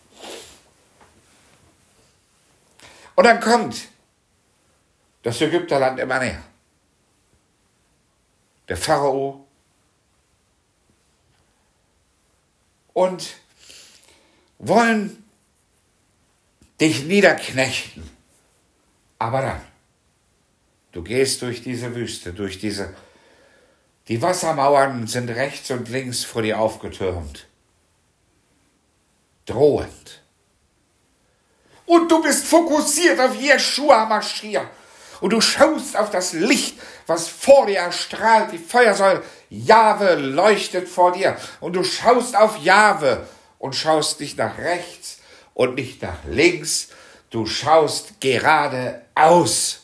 Und dann kommt das Ägypterland immer näher. Der Pharao und wollen dich niederknechten. Aber dann, du gehst durch diese Wüste, durch diese, die Wassermauern sind rechts und links vor dir aufgetürmt. Drohend. Und du bist fokussiert auf Jeschua Maschiach. Und du schaust auf das Licht, was vor dir erstrahlt, die Feuersäule. Jahwe leuchtet vor dir. Und du schaust auf Jahwe und schaust nicht nach rechts und nicht nach links. Du schaust geradeaus.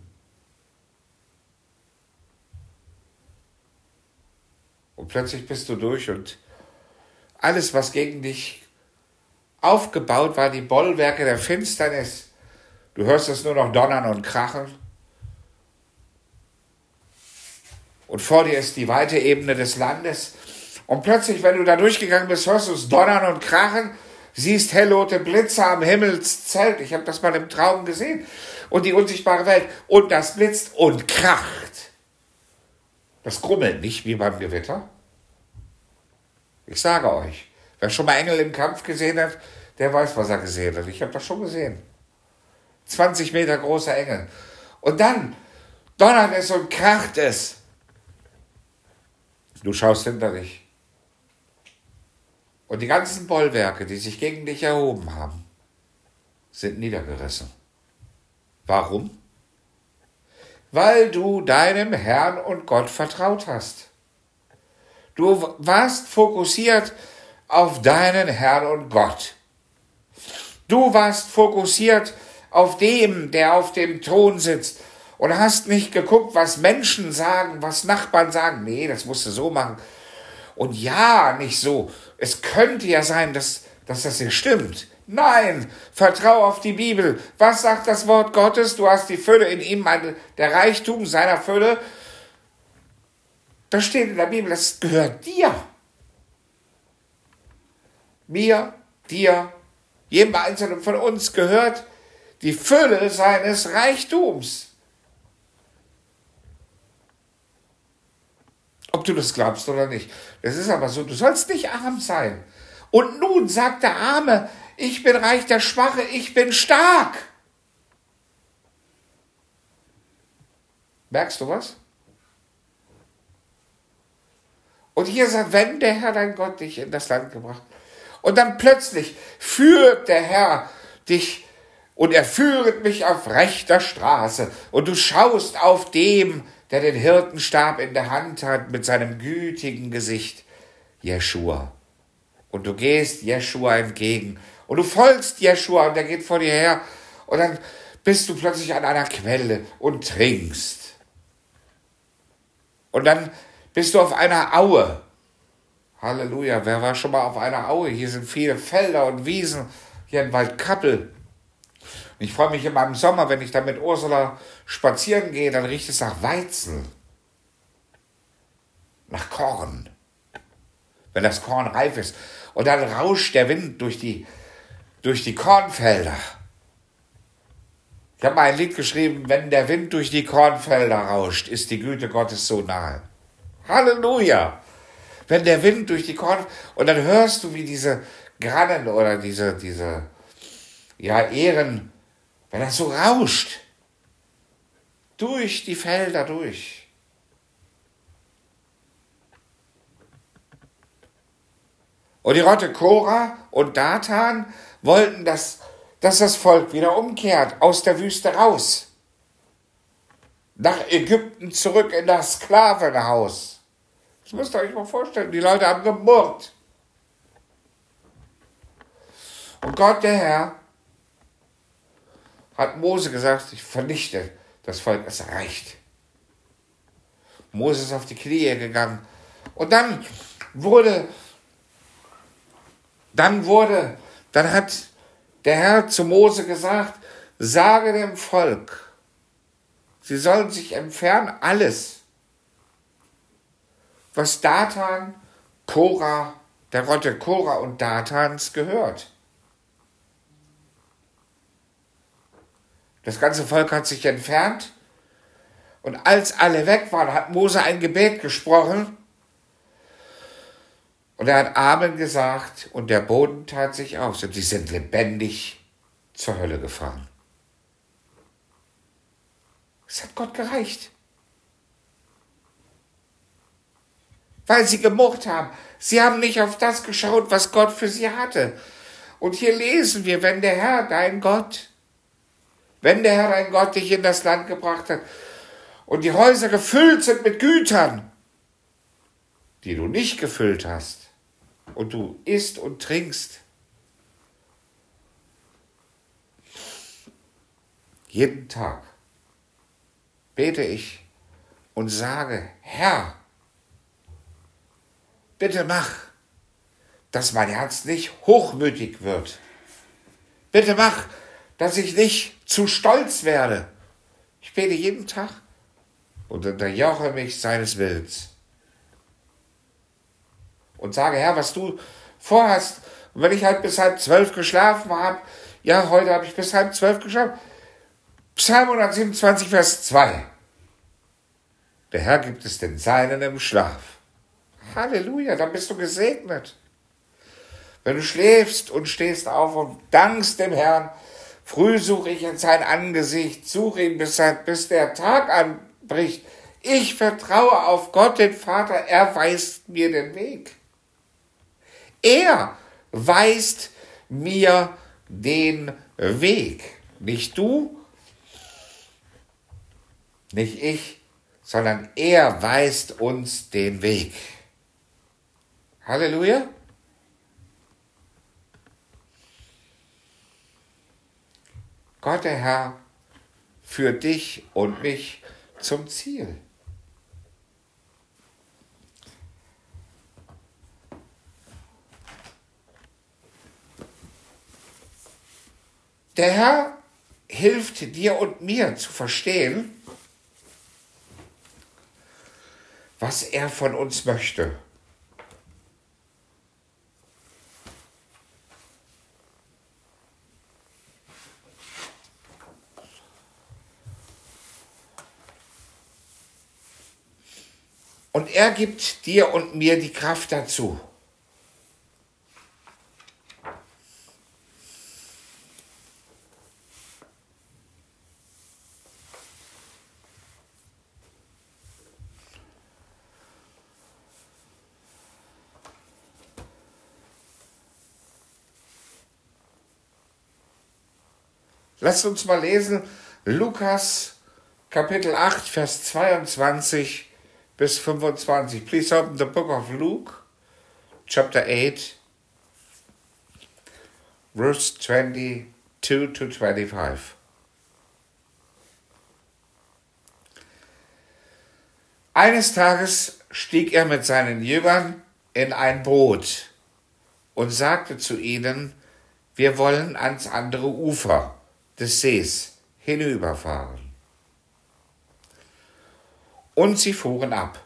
Und plötzlich bist du durch und alles, was gegen dich aufgebaut war, die Bollwerke der Finsternis, du hörst es nur noch donnern und krachen. Und vor dir ist die weite Ebene des Landes. Und plötzlich, wenn du da durchgegangen bist, hörst du es donnern und krachen, siehst hellrote Blitze am Himmelszelt. Ich habe das mal im Traum gesehen. Und die unsichtbare Welt. Und das blitzt und kracht. Das grummelt nicht wie beim Gewitter. Ich sage euch, wer schon mal Engel im Kampf gesehen hat, der weiß, was er gesehen hat. Ich habe das schon gesehen. zwanzig Meter großer Engel. Und dann donnert es und kracht es. Du schaust hinter dich. Und die ganzen Bollwerke, die sich gegen dich erhoben haben, sind niedergerissen. Warum? Weil du deinem Herrn und Gott vertraut hast. Du warst fokussiert auf deinen Herrn und Gott. Du warst fokussiert auf dem, der auf dem Thron sitzt und hast nicht geguckt, was Menschen sagen, was Nachbarn sagen. Nee, das musst du so machen. Und ja, nicht so. Es könnte ja sein, dass, dass das hier stimmt. Nein, vertrau auf die Bibel. Was sagt das Wort Gottes? Du hast die Fülle in ihm, der Reichtum seiner Fülle. Das steht in der Bibel, das gehört dir. Mir, dir, jedem Einzelnen von uns gehört die Fülle seines Reichtums. Ob du das glaubst oder nicht. Das ist aber so, du sollst nicht arm sein. Und nun sagt der Arme, ich bin reich, der Schwache, ich bin stark. Merkst du was? Und hier sagt, wenn der Herr dein Gott dich in das Land gebracht. Und dann plötzlich führt der Herr dich und er führet mich auf rechter Straße. Und du schaust auf dem, der den Hirtenstab in der Hand hat, mit seinem gütigen Gesicht, Jeschua. Und du gehst Jeschua entgegen. Und du folgst Jeschua und der geht vor dir her. Und dann bist du plötzlich an einer Quelle und trinkst. Und dann bist du auf einer Aue. Halleluja, wer war schon mal auf einer Aue? Hier sind viele Felder und Wiesen, hier in Waldkappel. Ich freue mich immer im Sommer, wenn ich da mit Ursula spazieren gehe, dann riecht es nach Weizen, nach Korn, wenn das Korn reif ist. Und dann rauscht der Wind durch die, durch die Kornfelder. Ich habe mal ein Lied geschrieben, wenn der Wind durch die Kornfelder rauscht, ist die Güte Gottes so nahe. Halleluja! Wenn der Wind durch die Korn... Und dann hörst du, wie diese Grannen oder diese, diese ja, Ähren, wenn das so rauscht, durch die Felder durch. Und die Rotte Korah und Datan wollten, dass, dass das Volk wieder umkehrt, aus der Wüste raus. Nach Ägypten zurück in das Sklavenhaus. Das müsst ihr euch mal vorstellen, die Leute haben gemurrt. Und Gott, der Herr, hat Mose gesagt, ich vernichte das Volk, es reicht. Mose ist auf die Knie gegangen. Und dann wurde, dann wurde, dann hat der Herr zu Mose gesagt, sage dem Volk, sie sollen sich entfernen, alles, was Datan Korah, der Rotte Korah und Dathans gehört. Das ganze Volk hat sich entfernt und als alle weg waren, hat Mose ein Gebet gesprochen und er hat Amen gesagt und der Boden tat sich auf und sie sind lebendig zur Hölle gefahren. Es hat Gott gereicht. Weil sie gemurrt haben. Sie haben nicht auf das geschaut, was Gott für sie hatte. Und hier lesen wir, wenn der Herr, dein Gott, wenn der Herr, dein Gott, dich in das Land gebracht hat und die Häuser gefüllt sind mit Gütern, die du nicht gefüllt hast, und du isst und trinkst, jeden Tag bete ich und sage, Herr, bitte mach, dass mein Herz nicht hochmütig wird. Bitte mach, dass ich nicht zu stolz werde. Ich bete jeden Tag und unterjoche mich seines Willens. Und sage, Herr, was du vorhast. Und wenn ich halt bis halb zwölf geschlafen habe, ja, heute habe ich bis halb zwölf geschlafen. Psalm hundertsiebenundzwanzig, Vers zwei. Der Herr gibt es den Seinen im Schlaf. Halleluja, dann bist du gesegnet. Wenn du schläfst und stehst auf und dankst dem Herrn, früh suche ich in sein Angesicht, suche ihn, bis, bis der Tag anbricht. Ich vertraue auf Gott, den Vater, er weist mir den Weg. Er weist mir den Weg. Nicht du, nicht ich, sondern er weist uns den Weg. Halleluja. Gott, der Herr, führt dich und mich zum Ziel. Der Herr hilft dir und mir zu verstehen, was er von uns möchte. Und er gibt dir und mir die Kraft dazu. Lasst uns mal lesen, Lukas Kapitel acht, Vers zweiundzwanzig bis fünfundzwanzig. Please open the book of Luke, chapter eight, verse twenty-two to twenty-five. Eines Tages stieg er mit seinen Jüngern in ein Boot und sagte zu ihnen, wir wollen ans andere Ufer des Sees hinüberfahren. Und sie fuhren ab.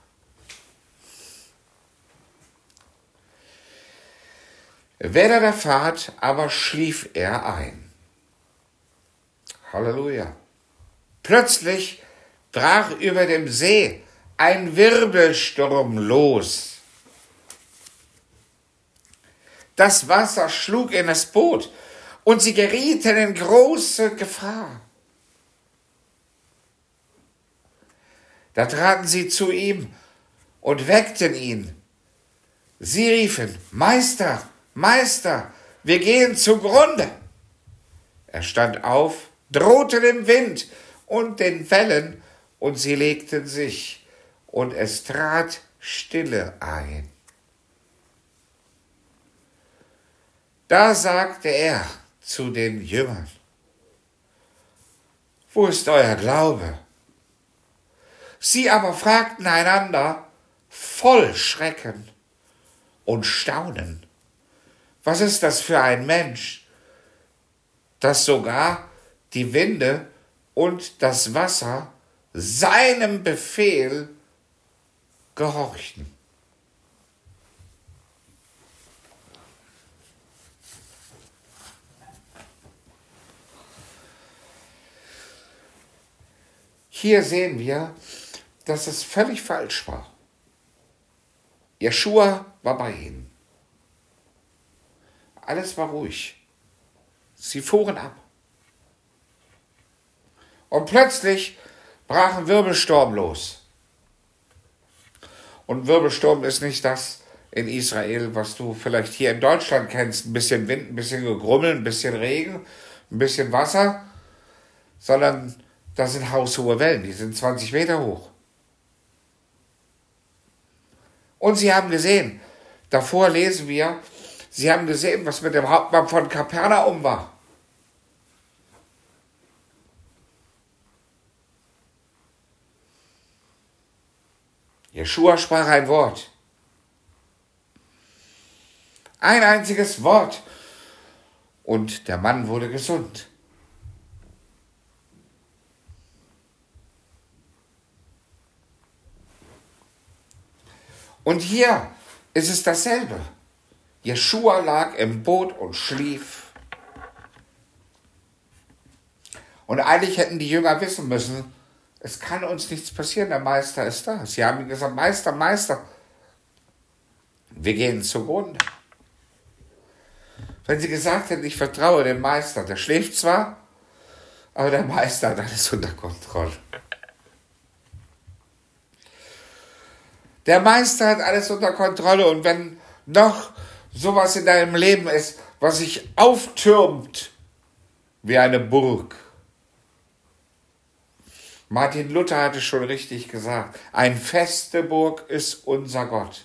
Während der Fahrt aber schlief er ein. Halleluja. Plötzlich brach über dem See ein Wirbelsturm los. Das Wasser schlug in das Boot und sie gerieten in große Gefahr. Da traten sie zu ihm und weckten ihn. Sie riefen, Meister, Meister, wir gehen zugrunde. Er stand auf, drohte dem Wind und den Wellen, und sie legten sich, und es trat Stille ein. Da sagte er zu den Jüngern, wo ist euer Glaube? Sie aber fragten einander voll Schrecken und Staunen. Was ist das für ein Mensch, dass sogar die Winde und das Wasser seinem Befehl gehorchten? hier sehen wir, dass es völlig falsch war. Jeschua war bei ihnen. Alles war ruhig. Sie fuhren ab. Und plötzlich brach ein Wirbelsturm los. Und Wirbelsturm ist nicht das in Israel, was du vielleicht hier in Deutschland kennst. Ein bisschen Wind, ein bisschen Gegrummel, ein bisschen Regen, ein bisschen Wasser. Sondern das sind haushohe Wellen, die sind zwanzig Meter hoch. Und sie haben gesehen, davor lesen wir, sie haben gesehen, was mit dem Hauptmann von Kapernaum war. Jeschua sprach ein Wort. Ein einziges Wort. Und der Mann wurde gesund. Und hier ist es dasselbe. Jeschua lag im Boot und schlief. Und eigentlich hätten die Jünger wissen müssen, es kann uns nichts passieren, der Meister ist da. Sie haben ihm gesagt, Meister, Meister, wir gehen zugrunde. Wenn sie gesagt hätten, ich vertraue dem Meister, der schläft zwar, aber der Meister hat alles unter Kontrolle. Der Meister hat alles unter Kontrolle und wenn noch sowas in deinem Leben ist, was sich auftürmt wie eine Burg. Martin Luther hatte schon richtig gesagt, eine feste Burg ist unser Gott.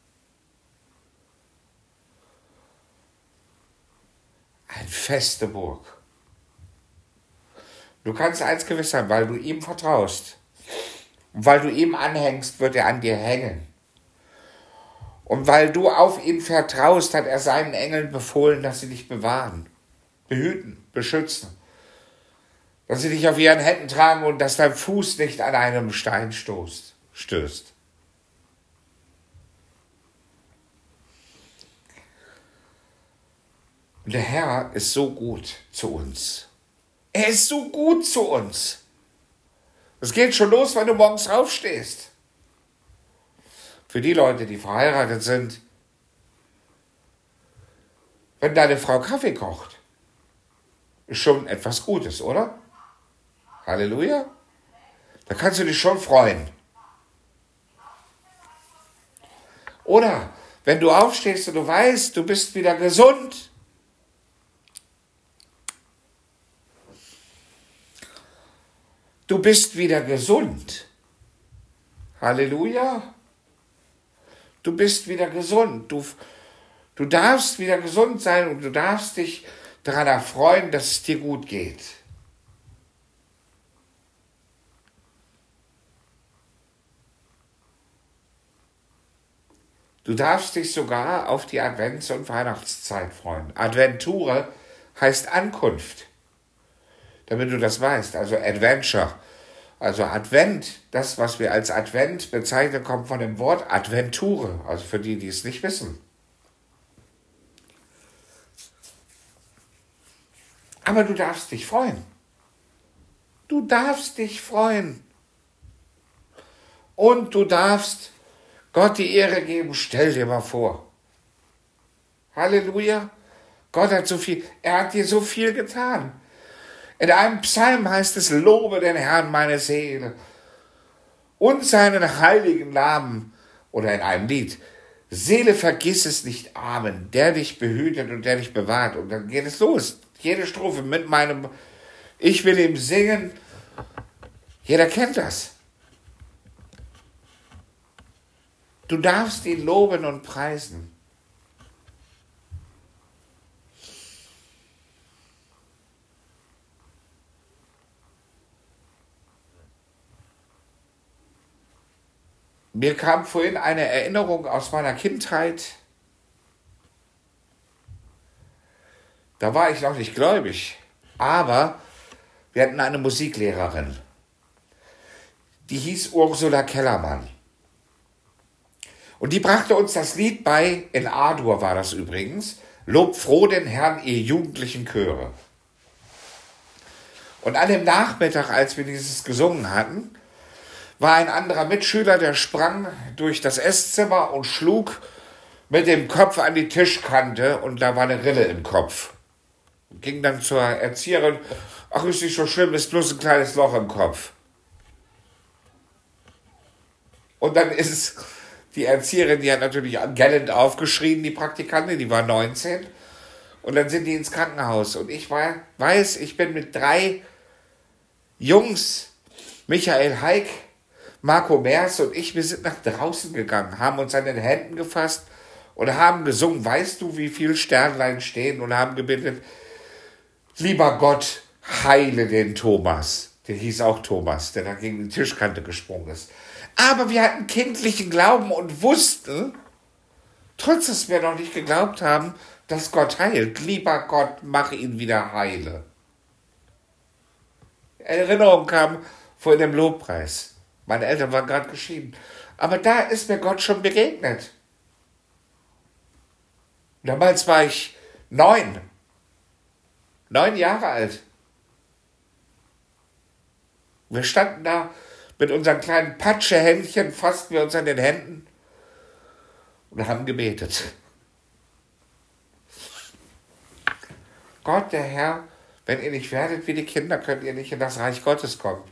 Eine feste Burg. Du kannst eins gewiss sein, weil du ihm vertraust. Und weil du ihm anhängst, wird er an dir hängen. Und weil du auf ihn vertraust, hat er seinen Engeln befohlen, dass sie dich bewahren, behüten, beschützen. Dass sie dich auf ihren Händen tragen und dass dein Fuß nicht an einem Stein stoßt, stößt. Und der Herr ist so gut zu uns. Er ist so gut zu uns. Es geht schon los, wenn du morgens aufstehst. Für die Leute, die verheiratet sind, wenn deine Frau Kaffee kocht, ist schon etwas Gutes, oder? Halleluja. Da kannst du dich schon freuen. Oder wenn du aufstehst und du weißt, du bist wieder gesund. Du bist wieder gesund. Halleluja. Du bist wieder gesund. Du, du darfst wieder gesund sein und du darfst dich daran erfreuen, dass es dir gut geht. Du darfst dich sogar auf die Advents- und Weihnachtszeit freuen. Adventure heißt Ankunft. Damit du das weißt, also Adventure. Also Advent, das, was wir als Advent bezeichnen, kommt von dem Wort Adventure, also für die, die es nicht wissen. Aber du darfst dich freuen. Du darfst dich freuen. Und du darfst Gott die Ehre geben. Stell dir mal vor. Halleluja. Gott hat so viel, er hat dir so viel getan. In einem Psalm heißt es, lobe den Herrn meine Seele und seinen heiligen Namen. Oder in einem Lied, Seele vergiss es nicht, Amen, der dich behütet und der dich bewahrt. Und dann geht es los. Jede Strophe mit meinem, ich will ihm singen. Jeder kennt das. Du darfst ihn loben und preisen. Mir kam vorhin eine Erinnerung aus meiner Kindheit. Da war ich noch nicht gläubig, aber wir hatten eine Musiklehrerin, die hieß Ursula Kellermann. Und die brachte uns das Lied bei, in A-Dur war das übrigens, Lob froh den Herrn, ihr jugendlichen Chöre. Und an dem Nachmittag, als wir dieses gesungen hatten, war ein anderer Mitschüler, der sprang durch das Esszimmer und schlug mit dem Kopf an die Tischkante und da war eine Rille im Kopf. Ging dann zur Erzieherin, ach, ist nicht so schlimm, ist bloß ein kleines Loch im Kopf. Und dann ist es, die Erzieherin, die hat natürlich gellend aufgeschrien, die Praktikantin, die war neunzehn. Und dann sind die ins Krankenhaus. Und ich war, weiß, ich bin mit drei Jungs, Michael Heik, Marco Mers und ich, wir sind nach draußen gegangen, haben uns an den Händen gefasst und haben gesungen, weißt du, wie viel Sternlein stehen, und haben gebetet, lieber Gott, heile den Thomas. Der hieß auch Thomas, der da gegen die Tischkante gesprungen ist. Aber wir hatten kindlichen Glauben und wussten, trotz dass wir noch nicht geglaubt haben, dass Gott heilt. Lieber Gott, mach ihn wieder heile. Erinnerung kam vor dem Lobpreis. Meine Eltern waren gerade geschieden. Aber da ist mir Gott schon begegnet. Damals war ich neun. Neun Jahre alt. Wir standen da mit unseren kleinen Patschehändchen, fassten wir uns an den Händen und haben gebetet. Gott, der Herr, wenn ihr nicht werdet wie die Kinder, könnt ihr nicht in das Reich Gottes kommen.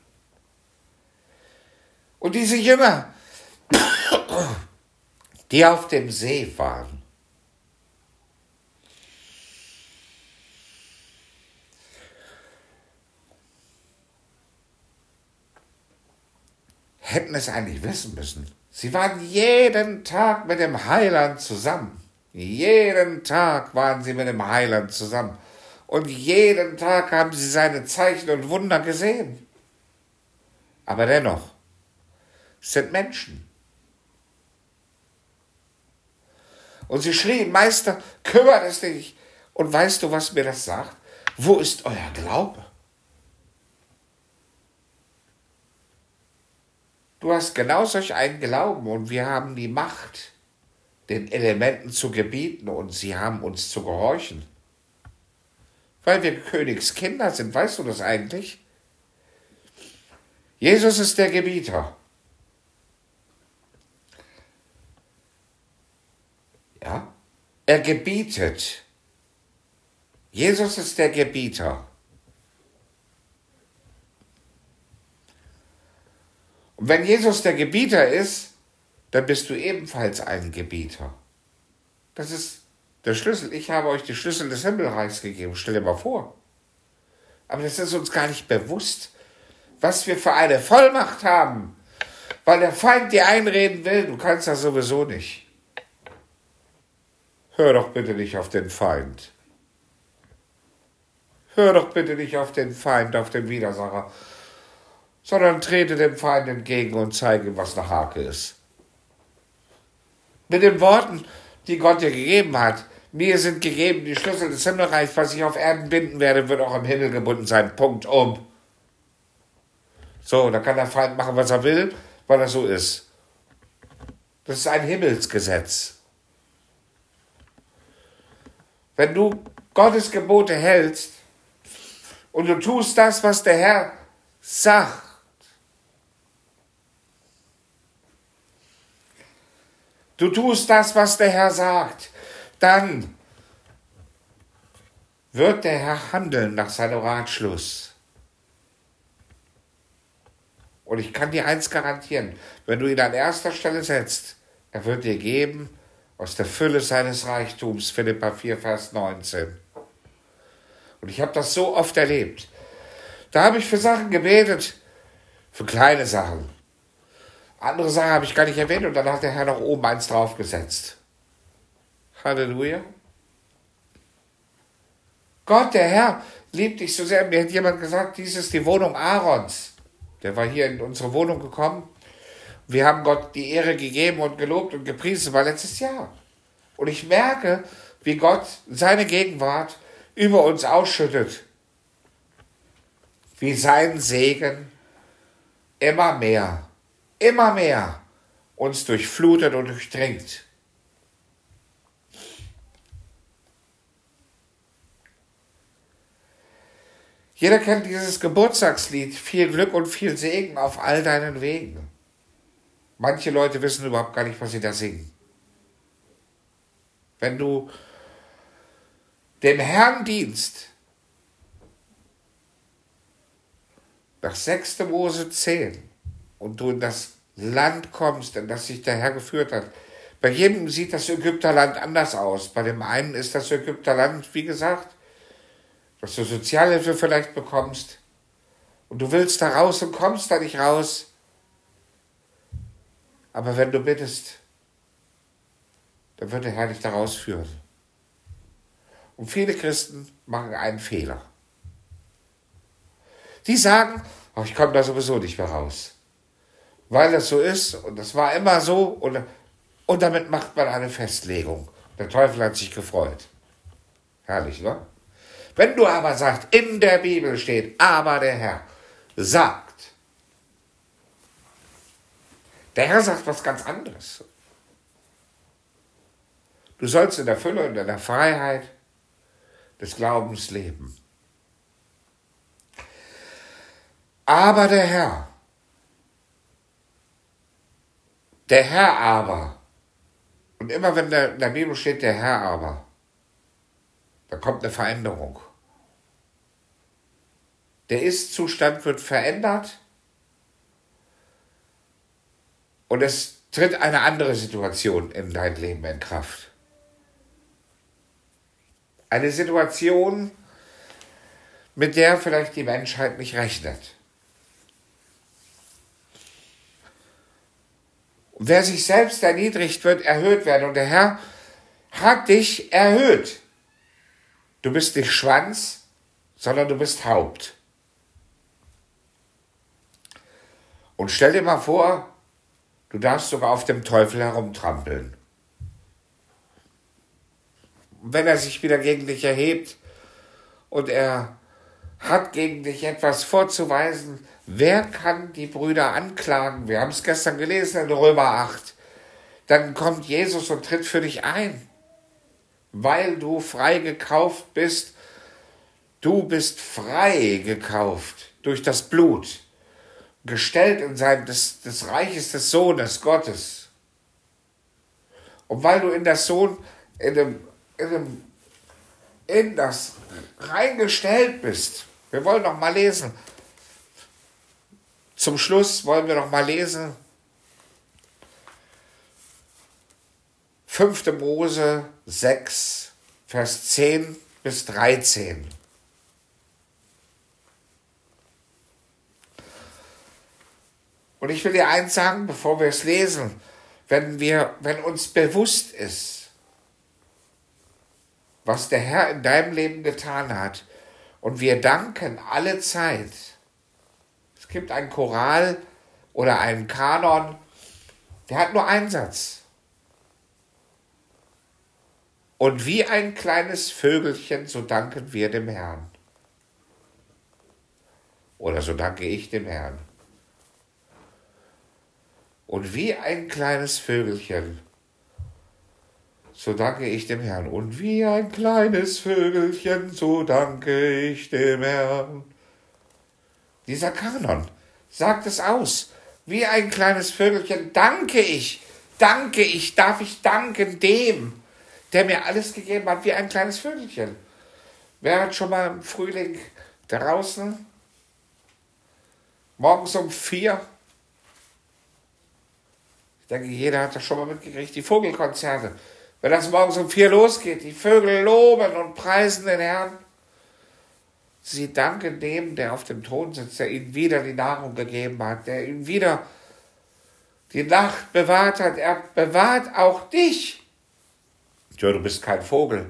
Und diese Jünger, die auf dem See waren, hätten es eigentlich wissen müssen. Sie waren jeden Tag mit dem Heiland zusammen. Jeden Tag waren sie mit dem Heiland zusammen. Und jeden Tag haben sie seine Zeichen und Wunder gesehen. Aber dennoch, es sind Menschen. Und sie schrien, Meister, kümmert es dich. Und weißt du, was mir das sagt? Wo ist euer Glaube? Du hast genau solch einen Glauben und wir haben die Macht, den Elementen zu gebieten und sie haben uns zu gehorchen. Weil wir Königskinder sind, weißt du das eigentlich? Jesus ist der Gebieter. Ja? Er gebietet. Jesus ist der Gebieter. Und wenn Jesus der Gebieter ist, dann bist du ebenfalls ein Gebieter. Das ist der Schlüssel. Ich habe euch die Schlüssel des Himmelreichs gegeben. Stell dir mal vor. Aber das ist uns gar nicht bewusst, was wir für eine Vollmacht haben. Weil der Feind dir einreden will, du kannst das sowieso nicht. Hör doch bitte nicht auf den Feind. Hör doch bitte nicht auf den Feind, auf den Widersacher, sondern trete dem Feind entgegen und zeige ihm, was eine Hake ist. Mit den Worten, die Gott dir gegeben hat. Mir sind gegeben die Schlüssel des Himmelreichs, was ich auf Erden binden werde, wird auch im Himmel gebunden sein. Punkt, um. So, da kann der Feind machen, was er will, weil er so ist. Das ist ein Himmelsgesetz. Wenn du Gottes Gebote hältst und du tust das, was der Herr sagt, du tust das, was der Herr sagt, dann wird der Herr handeln nach seinem Ratschluss. Und ich kann dir eins garantieren, wenn du ihn an erster Stelle setzt, er wird dir geben aus der Fülle seines Reichtums, Philipper vier, Vers neunzehn. Und ich habe das so oft erlebt. Da habe ich für Sachen gebetet, für kleine Sachen. Andere Sachen habe ich gar nicht erwähnt und dann hat der Herr noch oben eins draufgesetzt. Halleluja. Gott, der Herr, liebt dich so sehr. Mir hat jemand gesagt, dies ist die Wohnung Aarons. Der war hier in unsere Wohnung gekommen. Wir haben Gott die Ehre gegeben und gelobt und gepriesen. Das war letztes Jahr. Und ich merke, wie Gott seine Gegenwart über uns ausschüttet. Wie sein Segen immer mehr, immer mehr uns durchflutet und durchdringt. Jeder kennt dieses Geburtstagslied, viel Glück und viel Segen auf all deinen Wegen. Manche Leute wissen überhaupt gar nicht, was sie da singen. Wenn du dem Herrn dienst, nach sechster Mose zehn, und du in das Land kommst, in das sich der Herr geführt hat. Bei jedem sieht das Ägypterland anders aus. Bei dem einen ist das Ägypterland, wie gesagt, dass du Sozialhilfe vielleicht bekommst und du willst da raus und kommst da nicht raus. Aber wenn du bittest, dann wird der Herr dich da rausführen. Und viele Christen machen einen Fehler. Die sagen, oh, ich komme da sowieso nicht mehr raus. Weil das so ist und das war immer so und, und damit macht man eine Festlegung. Der Teufel hat sich gefreut. Herrlich, ne? Wenn du aber sagst, in der Bibel steht, aber der Herr sagt, der Herr sagt was ganz anderes. Du sollst in der Fülle und in der Freiheit des Glaubens leben. Aber der Herr, der Herr aber, und immer wenn der, in der Bibel steht der Herr aber, da kommt eine Veränderung. Der Ist-Zustand wird verändert und es tritt eine andere Situation in dein Leben in Kraft. Eine Situation, mit der vielleicht die Menschheit nicht rechnet. Und wer sich selbst erniedrigt, wird erhöht werden. Und der Herr hat dich erhöht. Du bist nicht Schwanz, sondern du bist Haupt. Und stell dir mal vor, du darfst sogar auf dem Teufel herumtrampeln. Und wenn er sich wieder gegen dich erhebt und er hat gegen dich etwas vorzuweisen, wer kann die Brüder anklagen? Wir haben es gestern gelesen in Römer acht. Dann kommt Jesus und tritt für dich ein, weil du frei gekauft bist. Du bist frei gekauft durch das Blut, gestellt in sein, des, des Reiches des Sohnes Gottes. Und weil du in das Sohn, in, dem, in, dem, in das reingestellt bist, wir wollen noch mal lesen, zum Schluss wollen wir noch mal lesen, fünfter Mose sechs, Vers zehn bis dreizehn. Und ich will dir eins sagen, bevor wir es lesen, wenn wir, wenn uns bewusst ist, was der Herr in deinem Leben getan hat, und wir danken alle Zeit. Es gibt einen Choral oder einen Kanon, der hat nur einen Satz. Und wie ein kleines Vögelchen, so danken wir dem Herrn. Oder so danke ich dem Herrn. Und wie ein kleines Vögelchen, so danke ich dem Herrn. Und wie ein kleines Vögelchen, so danke ich dem Herrn. Dieser Kanon sagt es aus. Wie ein kleines Vögelchen danke ich, danke ich, darf ich danken dem, der mir alles gegeben hat, wie ein kleines Vögelchen. Wer hat schon mal im Frühling draußen, morgens um vier, ich denke, jeder hat das schon mal mitgekriegt, die Vogelkonzerte. Wenn das morgens um vier losgeht, die Vögel loben und preisen den Herrn. Sie danken dem, der auf dem Thron sitzt, der ihnen wieder die Nahrung gegeben hat, der ihnen wieder die Nacht bewahrt hat. Er bewahrt auch dich. Ja, du bist kein Vogel.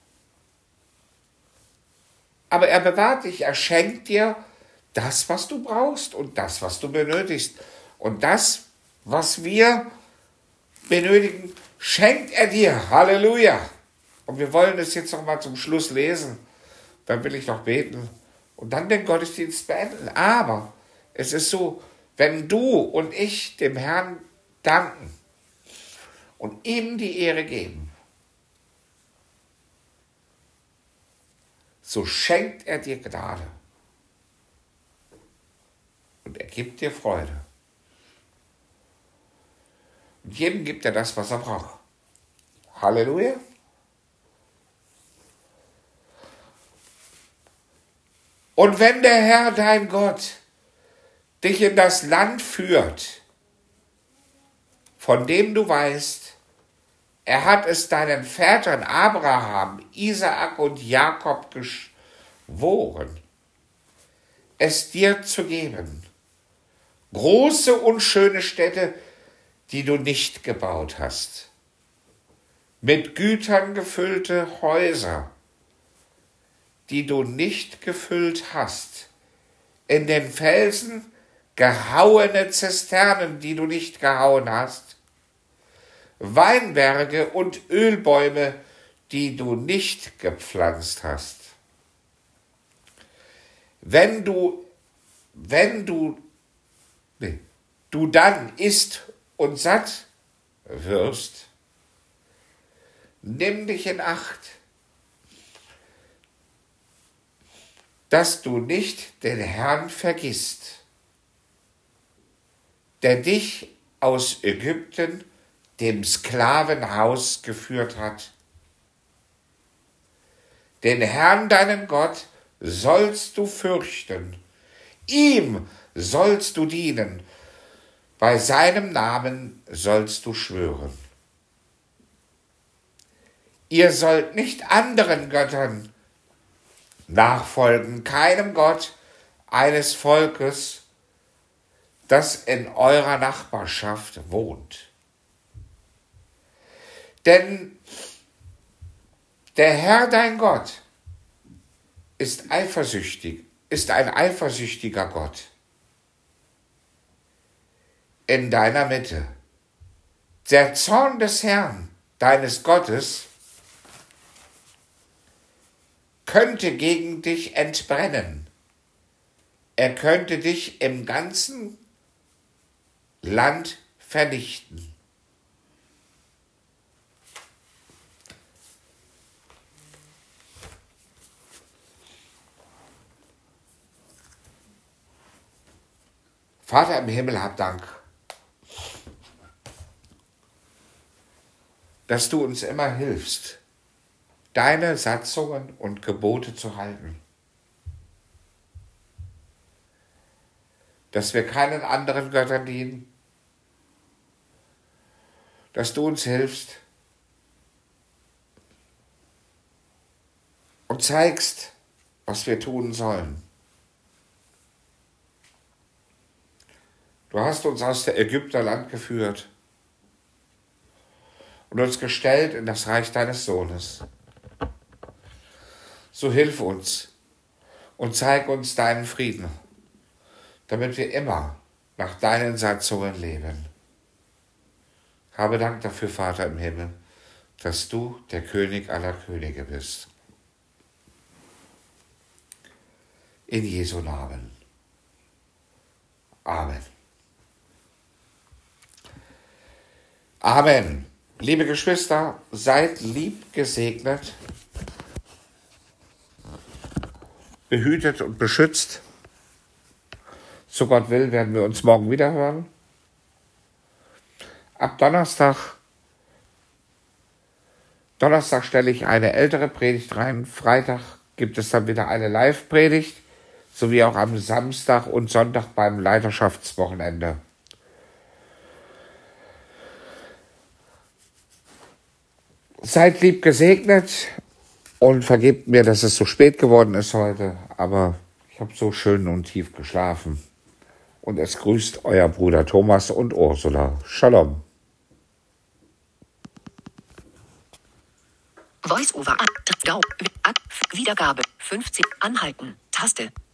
Aber er bewahrt dich, er schenkt dir das, was du brauchst und das, was du benötigst. Und das, was wir benötigen, schenkt er dir. Halleluja. Und wir wollen es jetzt noch mal zum Schluss lesen. Dann will ich noch beten und dann den Gottesdienst beenden. Aber es ist so, wenn du und ich dem Herrn danken und ihm die Ehre geben, so schenkt er dir Gnade. und er gibt dir Freude. Und jedem gibt er das, was er braucht. Halleluja. Und wenn der Herr, dein Gott, dich in das Land führt, von dem du weißt, er hat es deinen Vätern Abraham, Isaak und Jakob geschworen, es dir zu geben, große und schöne Städte, die du nicht gebaut hast, mit Gütern gefüllte Häuser, die du nicht gefüllt hast, in den Felsen gehauene Zisternen, die du nicht gehauen hast, Weinberge und Ölbäume, die du nicht gepflanzt hast. Wenn du, wenn du, nee, du dann isst und satt wirst, nimm dich in Acht, dass du nicht den Herrn vergisst, der dich aus Ägypten, dem Sklavenhaus, geführt hat. Den Herrn, deinen Gott, sollst du fürchten, ihm sollst du dienen, bei seinem Namen sollst du schwören. Ihr sollt nicht anderen Göttern nachfolgen, keinem Gott eines Volkes, das in eurer Nachbarschaft wohnt. Denn der Herr, dein Gott, ist eifersüchtig, ist ein eifersüchtiger Gott in deiner Mitte. Der Zorn des Herrn, deines Gottes, könnte gegen dich entbrennen. Er könnte dich im ganzen Land vernichten. Vater im Himmel, hab Dank, dass du uns immer hilfst, deine Satzungen und Gebote zu halten. Dass wir keinen anderen Göttern dienen. Dass du uns hilfst und zeigst, was wir tun sollen. Du hast uns aus der Ägypterland geführt und uns gestellt in das Reich deines Sohnes. So hilf uns und zeig uns deinen Frieden, damit wir immer nach deinen Satzungen leben. Habe Dank dafür, Vater im Himmel, dass du der König aller Könige bist. In Jesu Namen. Amen. Amen. Liebe Geschwister, seid lieb gesegnet, behütet und beschützt. So Gott will, werden wir uns morgen wieder hören. Ab Donnerstag, Donnerstag stelle ich eine ältere Predigt rein. Freitag gibt es dann wieder eine Live-Predigt, sowie auch am Samstag und Sonntag beim Leiterschaftswochenende. Seid lieb gesegnet und vergebt mir, dass es so spät geworden ist heute, aber ich habe so schön und tief geschlafen. Und es grüßt euer Bruder Thomas und Ursula. Shalom. Voice-over. Wiedergabe. fünfzig. Anhalten. Taste.